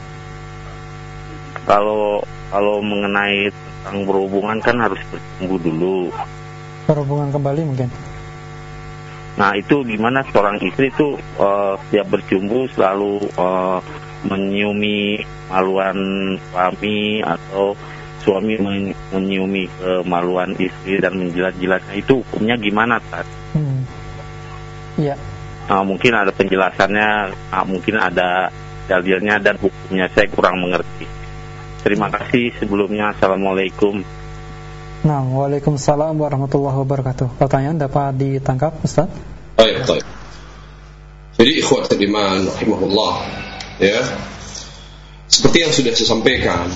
Kalau mengenai tentang berhubungan kan harus bertunggu dulu. Berhubungan kembali mungkin. Nah itu gimana seorang istri itu setiap berjumpa selalu menyiumi kemaluan suami atau suami menyiumi kemaluan istri dan menjilat-jilatnya, itu hukumnya gimana, Tad? Iya. Mungkin ada penjelasannya, mungkin ada dalilnya dan hukumnya saya kurang mengerti. Terima kasih sebelumnya. Assalamualaikum. Nah, waalaikumsalam warahmatullahi wabarakatuh. Pertanyaan dapat ditangkap, Ustaz? Baik. Jadi ikhwatul iman rahimahullah, ya. Seperti yang sudah saya sampaikan,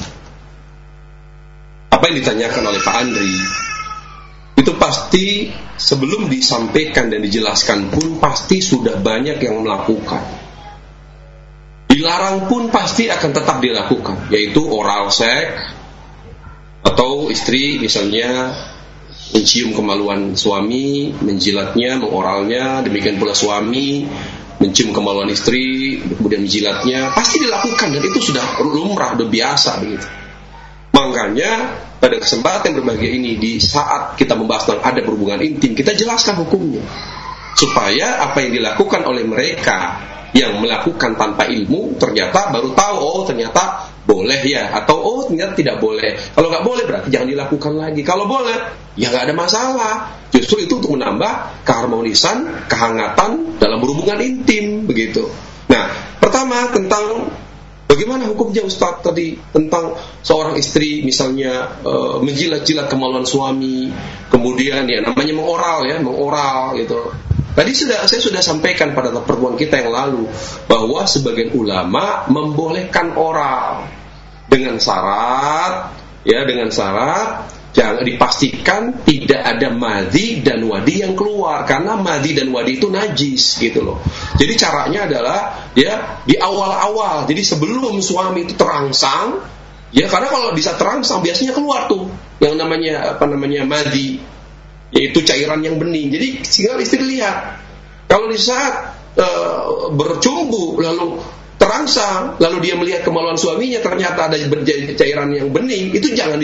apa yang ditanyakan oleh Pak Andri itu pasti sebelum disampaikan dan dijelaskan pun pasti sudah banyak yang melakukan. Dilarang pun pasti akan tetap dilakukan, yaitu oral seks, atau istri misalnya mencium kemaluan suami, menjilatnya, mengoralnya. Demikian pula suami mencium kemaluan istri, kemudian menjilatnya. Pasti dilakukan dan itu sudah lumrah, sudah biasa begitu. Makanya pada kesempatan berbahagia ini, di saat kita membahas tentang ada berhubungan intim, kita jelaskan hukumnya, supaya apa yang dilakukan oleh mereka yang melakukan tanpa ilmu ternyata baru tahu, oh ternyata boleh ya, atau oh ternyata tidak boleh. Kalau nggak boleh berarti jangan dilakukan lagi. Kalau boleh ya nggak ada masalah. Justru itu untuk menambah keharmonisan, kehangatan dalam berhubungan intim begitu. Nah, pertama tentang bagaimana hukumnya Ustaz tadi tentang seorang istri misalnya menjilat-jilat kemaluan suami, kemudian ya namanya mengoral gitu. Tadi saya sudah sampaikan pada pertemuan kita yang lalu bahwa sebagian ulama membolehkan oral dengan syarat jangan dipastikan tidak ada madhi dan wadi yang keluar, karena madhi dan wadi itu najis gitu loh. Jadi caranya adalah ya di awal-awal, jadi sebelum suami itu terangsang, ya karena kalau bisa terangsang biasanya keluar tuh yang namanya madhi, yaitu cairan yang bening. Jadi sehingga istri lihat kalau di saat bercumbu lalu terangsang, lalu dia melihat kemaluan suaminya ternyata ada cairan yang bening, itu jangan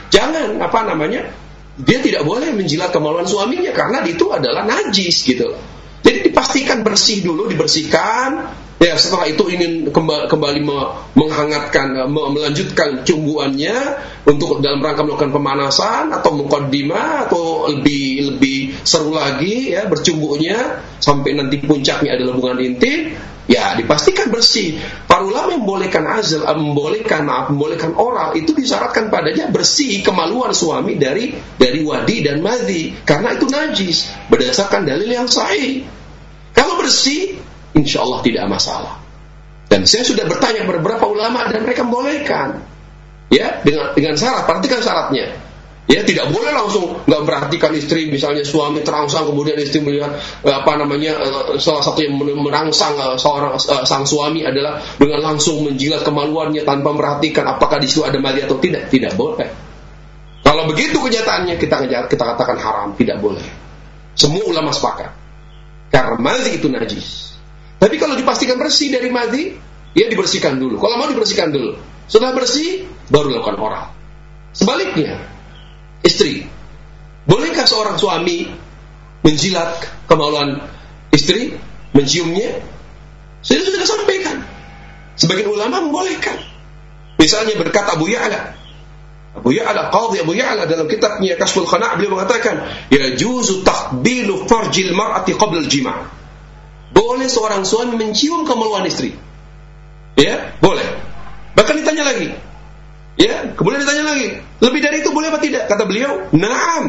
dia tidak boleh menjilat kemaluan suaminya karena itu adalah najis gitu. Jadi dipastikan bersih dulu, dibersihkan. Ya setelah itu ingin kembali menghangatkan, melanjutkan cumbuannya untuk dalam rangka melakukan pemanasan atau muqaddimah atau lebih seru lagi ya bercumbunya sampai nanti puncaknya adalah hubungan intim. Ya dipastikan bersih. Para ulama membolehkan membolehkan oral itu disyaratkan padanya bersih kemaluan suami dari wadi dan madhi, karena itu najis berdasarkan dalil yang sahih. Kalau bersih, insya Allah tidak masalah. Dan saya sudah bertanya kepada beberapa ulama dan mereka membolehkan. Ya, dengan syarat, perhatikan syaratnya. Ya, tidak boleh langsung nggak memperhatikan istri, misalnya suami terangsang kemudian istri melihat salah satu yang merangsang sang suami adalah dengan langsung menjilat kemaluannya tanpa memperhatikan apakah di situ ada madhi atau tidak. Tidak boleh. Kalau begitu kenyataannya kita katakan haram, tidak boleh. Semua ulama sepakat. Karena madhi itu najis. Tapi kalau dipastikan bersih dari madhi, ya dibersihkan dulu. Kalau mau dibersihkan dulu. Setelah bersih, baru lakukan oral. Sebaliknya, istri, bolehkah seorang suami menjilat kemaluan istri, menciumnya? Saya sudah sampaikan. Sebagian ulama membolehkan. Misalnya berkata Abu Ya'la Qadhi Abu Ya'la dalam kitabnya Kashful Qana', beliau mengatakan, yajuzu taqbilu farjil mar'ati qabla al-jima'. Boleh seorang suami mencium kemaluan istri. Ya, boleh. Bahkan ditanya lagi. Ya, kemudian ditanya lagi, lebih dari itu boleh apa tidak? Kata beliau, na'am.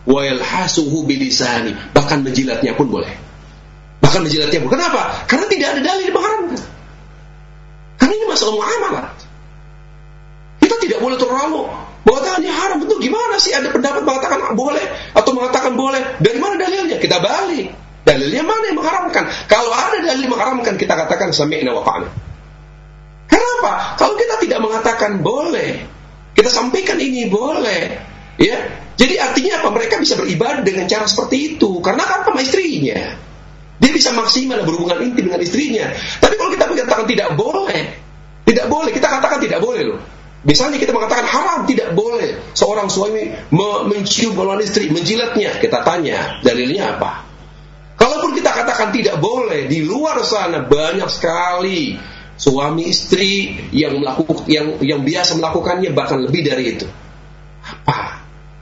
wa yalhasuhu bilisani, bahkan menjilatnya pun boleh. Bahkan menjilatnya pun. Kenapa? Karena tidak ada dalil mengharamkan. Karena ini masalah muamalah. Kita tidak boleh terlalu mengatakan ini haram. Betul, gimana sih ada pendapat mengatakan boleh atau mengatakan boleh? Dari mana dalilnya? Kita balik. Dalilnya mana yang mengharamkan? Kalau ada dalil mengharamkan, kita katakan sami'na wa ata'na. Kenapa? Kalau kita tidak mengatakan boleh, kita sampaikan ini boleh, ya. Jadi artinya apa? Mereka bisa beribadah dengan cara seperti itu karena kan sama istrinya. Dia bisa maksimal berhubungan intim dengan istrinya. Tapi kalau kita mengatakan tidak boleh, kita katakan tidak boleh loh. Misalnya kita mengatakan haram, tidak boleh seorang suami mencium lawan istri, menjilatnya. Kita tanya, dalilnya apa? Kalaupun kita katakan tidak boleh, di luar sana banyak sekali suami istri yang biasa melakukannya, bahkan lebih dari itu. Apa?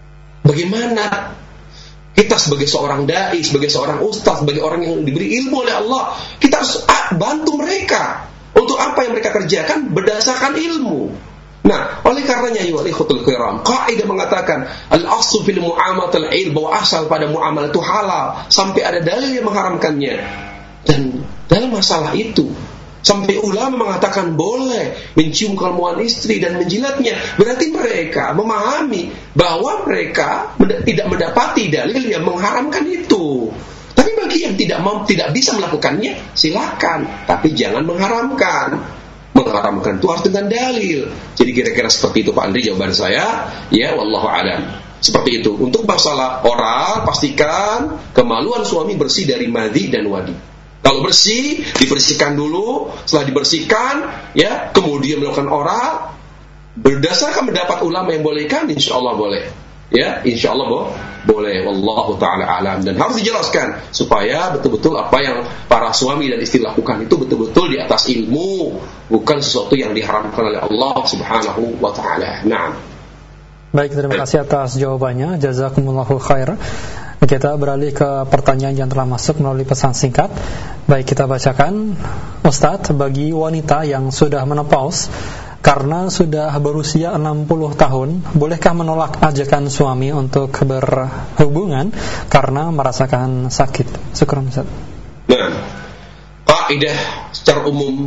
Bagaimana kita sebagai seorang dai, sebagai seorang ustaz, sebagai orang yang diberi ilmu oleh Allah, kita harus bantu mereka untuk apa yang mereka kerjakan berdasarkan ilmu. Nah, oleh karenanya ya ikhwatul kiram, kaidah mengatakan al-aslu fil muamalatil ilm, bahwa asal pada muamalah itu halal sampai ada dalil yang mengharamkannya. Dan dalam masalah itu sampai ulama mengatakan boleh mencium kemaluan istri dan menjilatnya, berarti mereka memahami bahwa mereka tidak mendapati dalil yang mengharamkan itu. Tapi bagi yang tidak bisa melakukannya, silakan, tapi jangan mengharamkan. Mengharamkan itu harus dengan dalil. Jadi kira-kira seperti itu Pak Andri jawaban saya. Ya, wallahu a'lam. Seperti itu. Untuk masalah oral, pastikan kemaluan suami bersih dari madhi dan wadi. Kalau bersih, dibersihkan dulu. Setelah dibersihkan, ya, kemudian melakukan oral. Berdasarkan pendapat ulama yang bolehkan, insyaallah boleh. Ya, insyaallah boleh. Wallahu ta'ala alam. Dan harus dijelaskan supaya betul-betul apa yang para suami dan istri lakukan itu betul-betul di atas ilmu, bukan sesuatu yang diharamkan oleh Allah Subhanahu wa ta'ala. Naam. Baik, terima kasih atas jawabannya. Jazakumullahu khair. Kita beralih ke pertanyaan yang telah masuk melalui pesan singkat. Baik, kita bacakan. Ustadz, bagi wanita yang sudah menopause karena sudah berusia 60 tahun, bolehkah menolak ajakan suami untuk berhubungan karena merasakan sakit? Syukran Ustaz. Nah, kaidah secara umum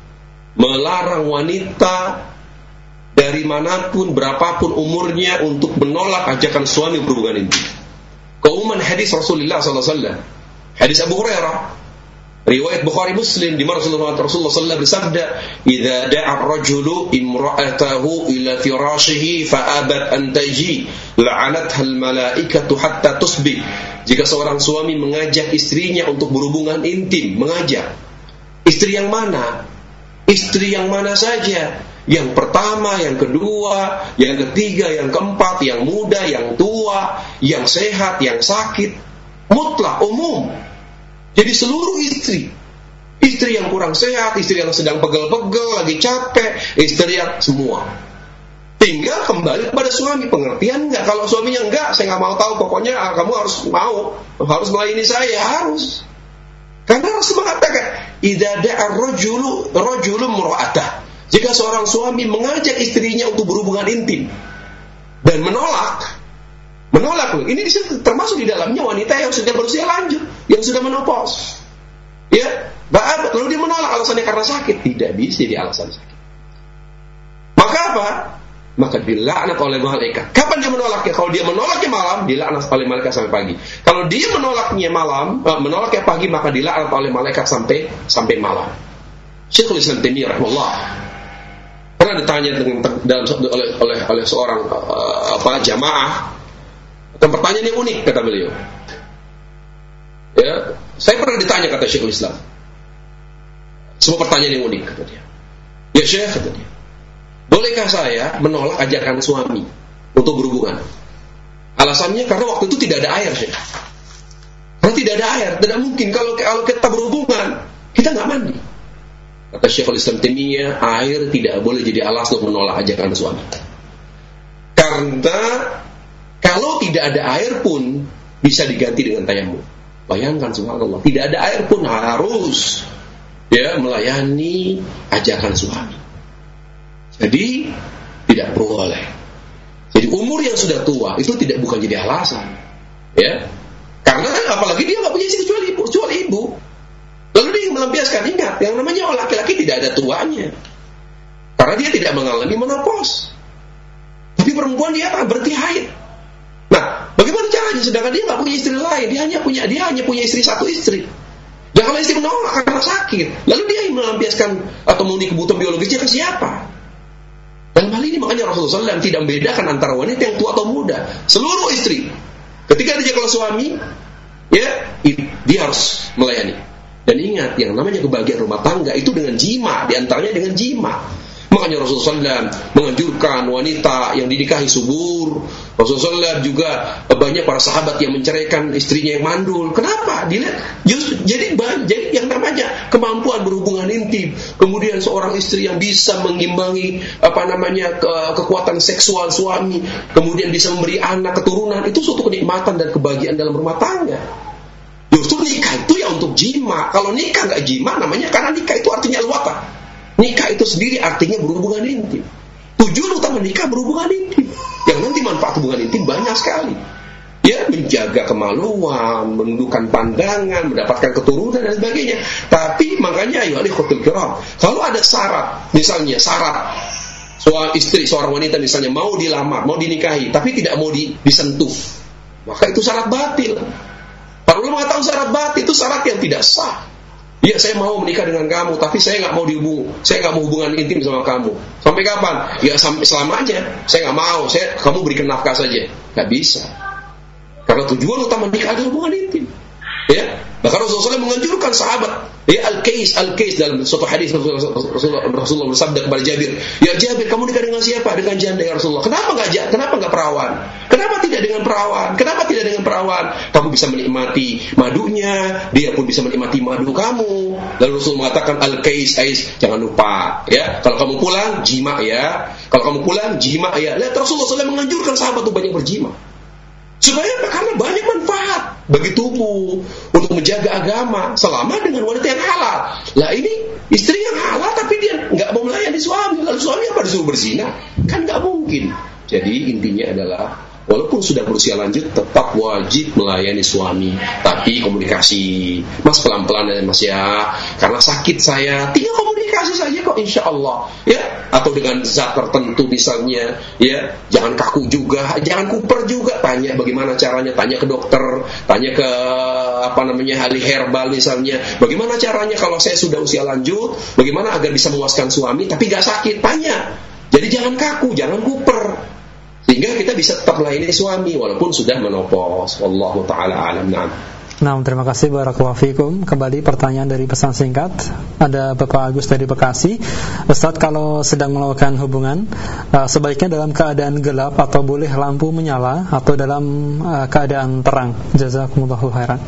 melarang wanita dari manapun, berapapun umurnya untuk menolak ajakan suami berhubungan intim. Keumuman hadis Rasulullah SAW, hadis Abu Hurairah, riwayat Bukhari Muslim, di mana Rasulullah SAW bersabda, "Idza da'a ar-rajulu imra'atahu ila firashihi fa'abat an taji, la'anatha al-malaikatu hatta tusbih." Jika seorang suami mengajak istrinya untuk berhubungan intim, mengajak istri yang mana? Istri yang mana saja? Yang pertama, yang kedua, yang ketiga, yang keempat, yang muda, yang tua, yang sehat, yang sakit, mutlak, umum. Jadi seluruh istri yang kurang sehat, istri yang sedang pegel-pegel, lagi capek, istri yang semua. Tinggal kembali kepada suami, pengertian enggak. Kalau suaminya enggak, saya enggak mau tahu, pokoknya kamu harus melayani saya, harus. Karena Rasul mengatakan, idza da'a rajulu mura'atah. Jika seorang suami mengajak istrinya untuk berhubungan intim dan menolak loh. Ini termasuk di dalamnya wanita yang sudah berusia lanjut, yang sudah menopause. Ya, lalu dia menolak alasannya karena sakit, tidak bisa jadi alasan sakit. Maka apa? Maka dilaknat oleh malaikat. Kapan dia menolaknya? Kalau dia menolaknya malam, dilaknat oleh malaikat sampai pagi. Kalau dia menolaknya malam, menolaknya pagi, maka dilaknat oleh malaikat sampai malam. Syekhul Islam Taimiyah rahimahullah pernah ditanya oleh seorang jamaah, dan pertanyaan yang unik kata beliau. Ya, saya pernah ditanya, kata Syekhul Islam, semua pertanyaan yang unik kata dia. Ya Syekh, kata dia, bolehkah saya menolak ajakan suami untuk berhubungan? Alasannya karena waktu itu tidak ada air, Syekh. Karena tidak ada air, tidak mungkin kalau kita berhubungan kita nggak mandi. Kata Syekhul Islam Taimiyah, air tidak boleh jadi alasan untuk menolak ajakan suami. Karena kalau tidak ada air pun bisa diganti dengan tayamum. Bayangkan, subhanallah, tidak ada air pun harus melayani ajakan suami. Jadi tidak boleh. Jadi umur yang sudah tua itu bukan jadi alasan. Ya, karena apalagi dia nggak punya istri kecuali ibu. Lalu dia melampiaskan, ingat, yang namanya laki-laki tidak ada tuanya, karena dia tidak mengalami menopause. Tapi perempuan dia akan berhenti haid. Nah, bagaimana caranya? Sedangkan dia nggak punya istri lain, dia hanya punya istri satu istri. Dan kalau istri menolak karena sakit, lalu dia melampiaskan atau memenuhi kebutuhan biologisnya ke siapa? Dalam hal ini makanya Rasulullah SAW tidak membedakan antara wanita yang tua atau muda. Seluruh istri, ketika dia kalau suami, ya dia harus melayani. Dan ingat, yang namanya kebahagiaan rumah tangga itu dengan jima, diantaranya dengan jima. Makanya Rasulullah SAW menganjurkan wanita yang dinikahi subur. Rasulullah SAW juga banyak para sahabat yang menceraikan istrinya yang mandul. Kenapa? Jadi yang namanya kemampuan berhubungan intim, kemudian seorang istri yang bisa mengimbangi kekuatan seksual suami, kemudian bisa memberi anak keturunan, itu suatu kenikmatan dan kebahagiaan dalam rumah tangga. Justru nikah itu ya untuk jima. Kalau nikah nggak jima, namanya karena nikah itu artinya luwata. Nikah itu sendiri artinya berhubungan intim. Tujuan utama nikah berhubungan intim. Yang nanti manfaat hubungan intim banyak sekali. Ya, menjaga kemaluan, menundukkan pandangan, mendapatkan keturunan dan sebagainya. Tapi makanya ayo ikhwatul kiram, kalau ada syarat, misalnya syarat seorang wanita misalnya mau dilamar, mau dinikahi, tapi tidak mau disentuh, maka itu syarat batil. Para ulama mengatakan syarat batil itu syarat yang tidak sah. Ya, saya mau menikah dengan kamu, tapi saya nggak mau saya nggak mau hubungan intim sama kamu. Sampai kapan? Ya sampai selamanya. Saya nggak mau. Kamu berikan nafkah saja. Nggak bisa. Karena tujuan utama nikah adalah hubungan intim. Ya, bahkan Rasulullah menganjurkan sahabat, ya al-Qais dalam suatu hadis Rasulullah bersabda kepada Jabir, ya Jabir, kamu nikah dengan siapa? Dengan janda ya Rasulullah. Kenapa nggak perawan? Kenapa tidak dengan perawan? Kamu bisa menikmati madunya, dia pun bisa menikmati madu kamu. Lalu Rasulullah mengatakan al-Qais, jangan lupa, ya, kalau kamu pulang jima ya. Lihat Rasulullah SAW menganjurkan sahabat untuk banyak berjima. Supaya apa? Karena banyak manfaat bagi tubuh, untuk menjaga agama selama dengan wanita yang halal. Lah ini istri yang halal tapi dia nggak mau melayani suami, lalu suami apa disuruh berzina? Kan nggak mungkin. Jadi intinya adalah walaupun sudah berusia lanjut tetap wajib melayani suami, tapi komunikasi. Mas pelan-pelan ya Mas ya, karena sakit saya, tinggal komunikasi saja kok insya Allah ya. Atau dengan zat tertentu misalnya ya, jangan kaku juga, jangan kuper juga, tanya bagaimana caranya, tanya ke dokter, tanya ke ahli herbal misalnya, bagaimana caranya kalau saya sudah usia lanjut, bagaimana agar bisa memuaskan suami tapi gak sakit, tanya. Jadi jangan kaku, jangan kuper, sehingga kita bisa tetap melayani suami walaupun sudah menopause. Wallahu ta'ala alam. Nah, terima kasih barakallahu fikum. Kembali pertanyaan dari pesan singkat. Ada Bapak Agus dari Bekasi. Ustaz, kalau sedang melakukan hubungan, sebaiknya dalam keadaan gelap atau boleh lampu menyala atau dalam keadaan terang? Jazakumullahu khairan.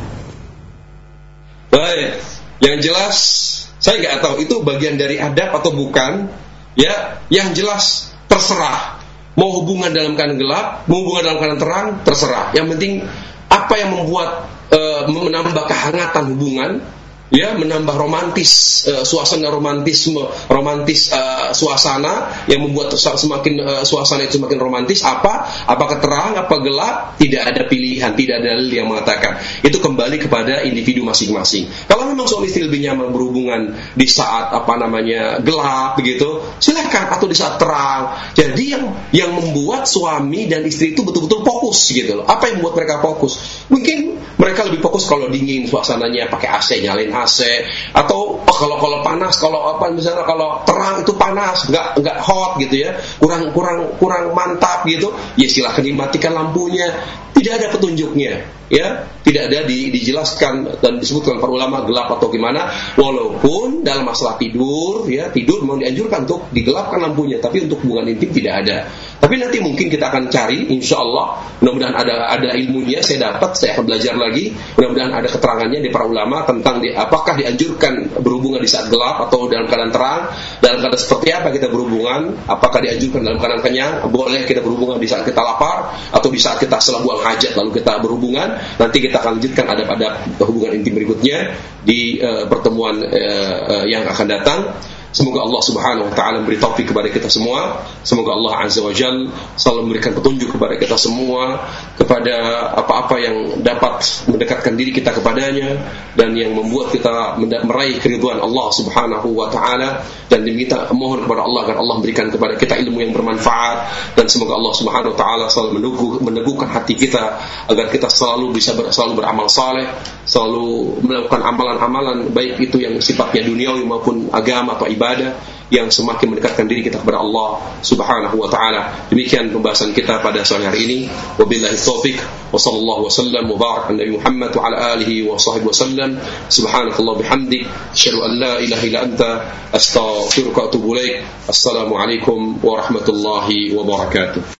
Baik, yang jelas saya nggak tahu itu bagian dari adab atau bukan. Ya, yang jelas terserah. Mau hubungan dalam keadaan gelap, mau hubungan dalam keadaan terang, terserah. Yang penting apa yang membuat menambah kehangatan hubungan, ya, menambah romantis, suasana romantis suasana yang membuat suasana itu semakin romantis. Apakah terang, apa gelap? Tidak ada pilihan, tidak ada dalil yang mengatakan. Itu kembali kepada individu masing-masing. Kalau memang suami istri lebih nyaman berhubungan di saat gelap begitu, silakan, atau di saat terang. Jadi yang membuat suami dan istri itu betul-betul fokus gitu loh. Apa yang membuat mereka fokus? Mungkin mereka lebih fokus kalau dingin suasananya pakai AC, nyalain AC, atau kalau panas, misalnya kalau terang itu panas, nggak hot gitu ya, kurang mantap gitu, ya silahkan dimatikan lampunya. Tidak ada petunjuknya, ya, tidak ada dijelaskan dan disebutkan para ulama gelap atau gimana. Walaupun dalam masalah tidur, ya, tidur memang dianjurkan untuk digelapkan lampunya, tapi untuk hubungan intim tidak ada. Tapi nanti mungkin kita akan cari, insya Allah, mudah-mudahan ada ilmunya, saya akan belajar lagi, mudah-mudahan ada keterangannya di para ulama tentang apakah dianjurkan berhubungan di saat gelap atau dalam keadaan terang, dalam keadaan seperti apa kita berhubungan, apakah dianjurkan dalam keadaan kenyang, boleh kita berhubungan di saat kita lapar, atau di saat kita setelah buang hajat lalu kita berhubungan. Nanti kita akan lanjutkan adab-adab hubungan intim berikutnya di pertemuan yang akan datang. Semoga Allah Subhanahu wa taala memberi taufik kepada kita semua. Semoga Allah Azza wa Jalla selalu memberikan petunjuk kepada kita semua kepada apa-apa yang dapat mendekatkan diri kita kepadanya dan yang membuat kita meraih keridhaan Allah Subhanahu wa taala, dan kita mohon kepada Allah agar Allah memberikan kepada kita ilmu yang bermanfaat, dan semoga Allah Subhanahu wa taala selalu meneguhkan hati kita agar kita selalu bisa selalu beramal saleh, selalu melakukan amalan-amalan baik itu yang sifatnya duniawi maupun agama atau ibadah yang semakin mendekatkan diri kita kepada Allah Subhanahu wa taala. Demikian pembahasan kita pada sore hari ini. Wabillahi taufik wa sallallahu wasallam wa barak ala Nabi Muhammad wa ala alihi wa sahbihi wasallam. Subhanakallah bihamdik, asyhadu an la ilaha illa anta, astaghfiruka wa atubu ilaik. Assalamu alaikum warahmatullahi wabarakatuh.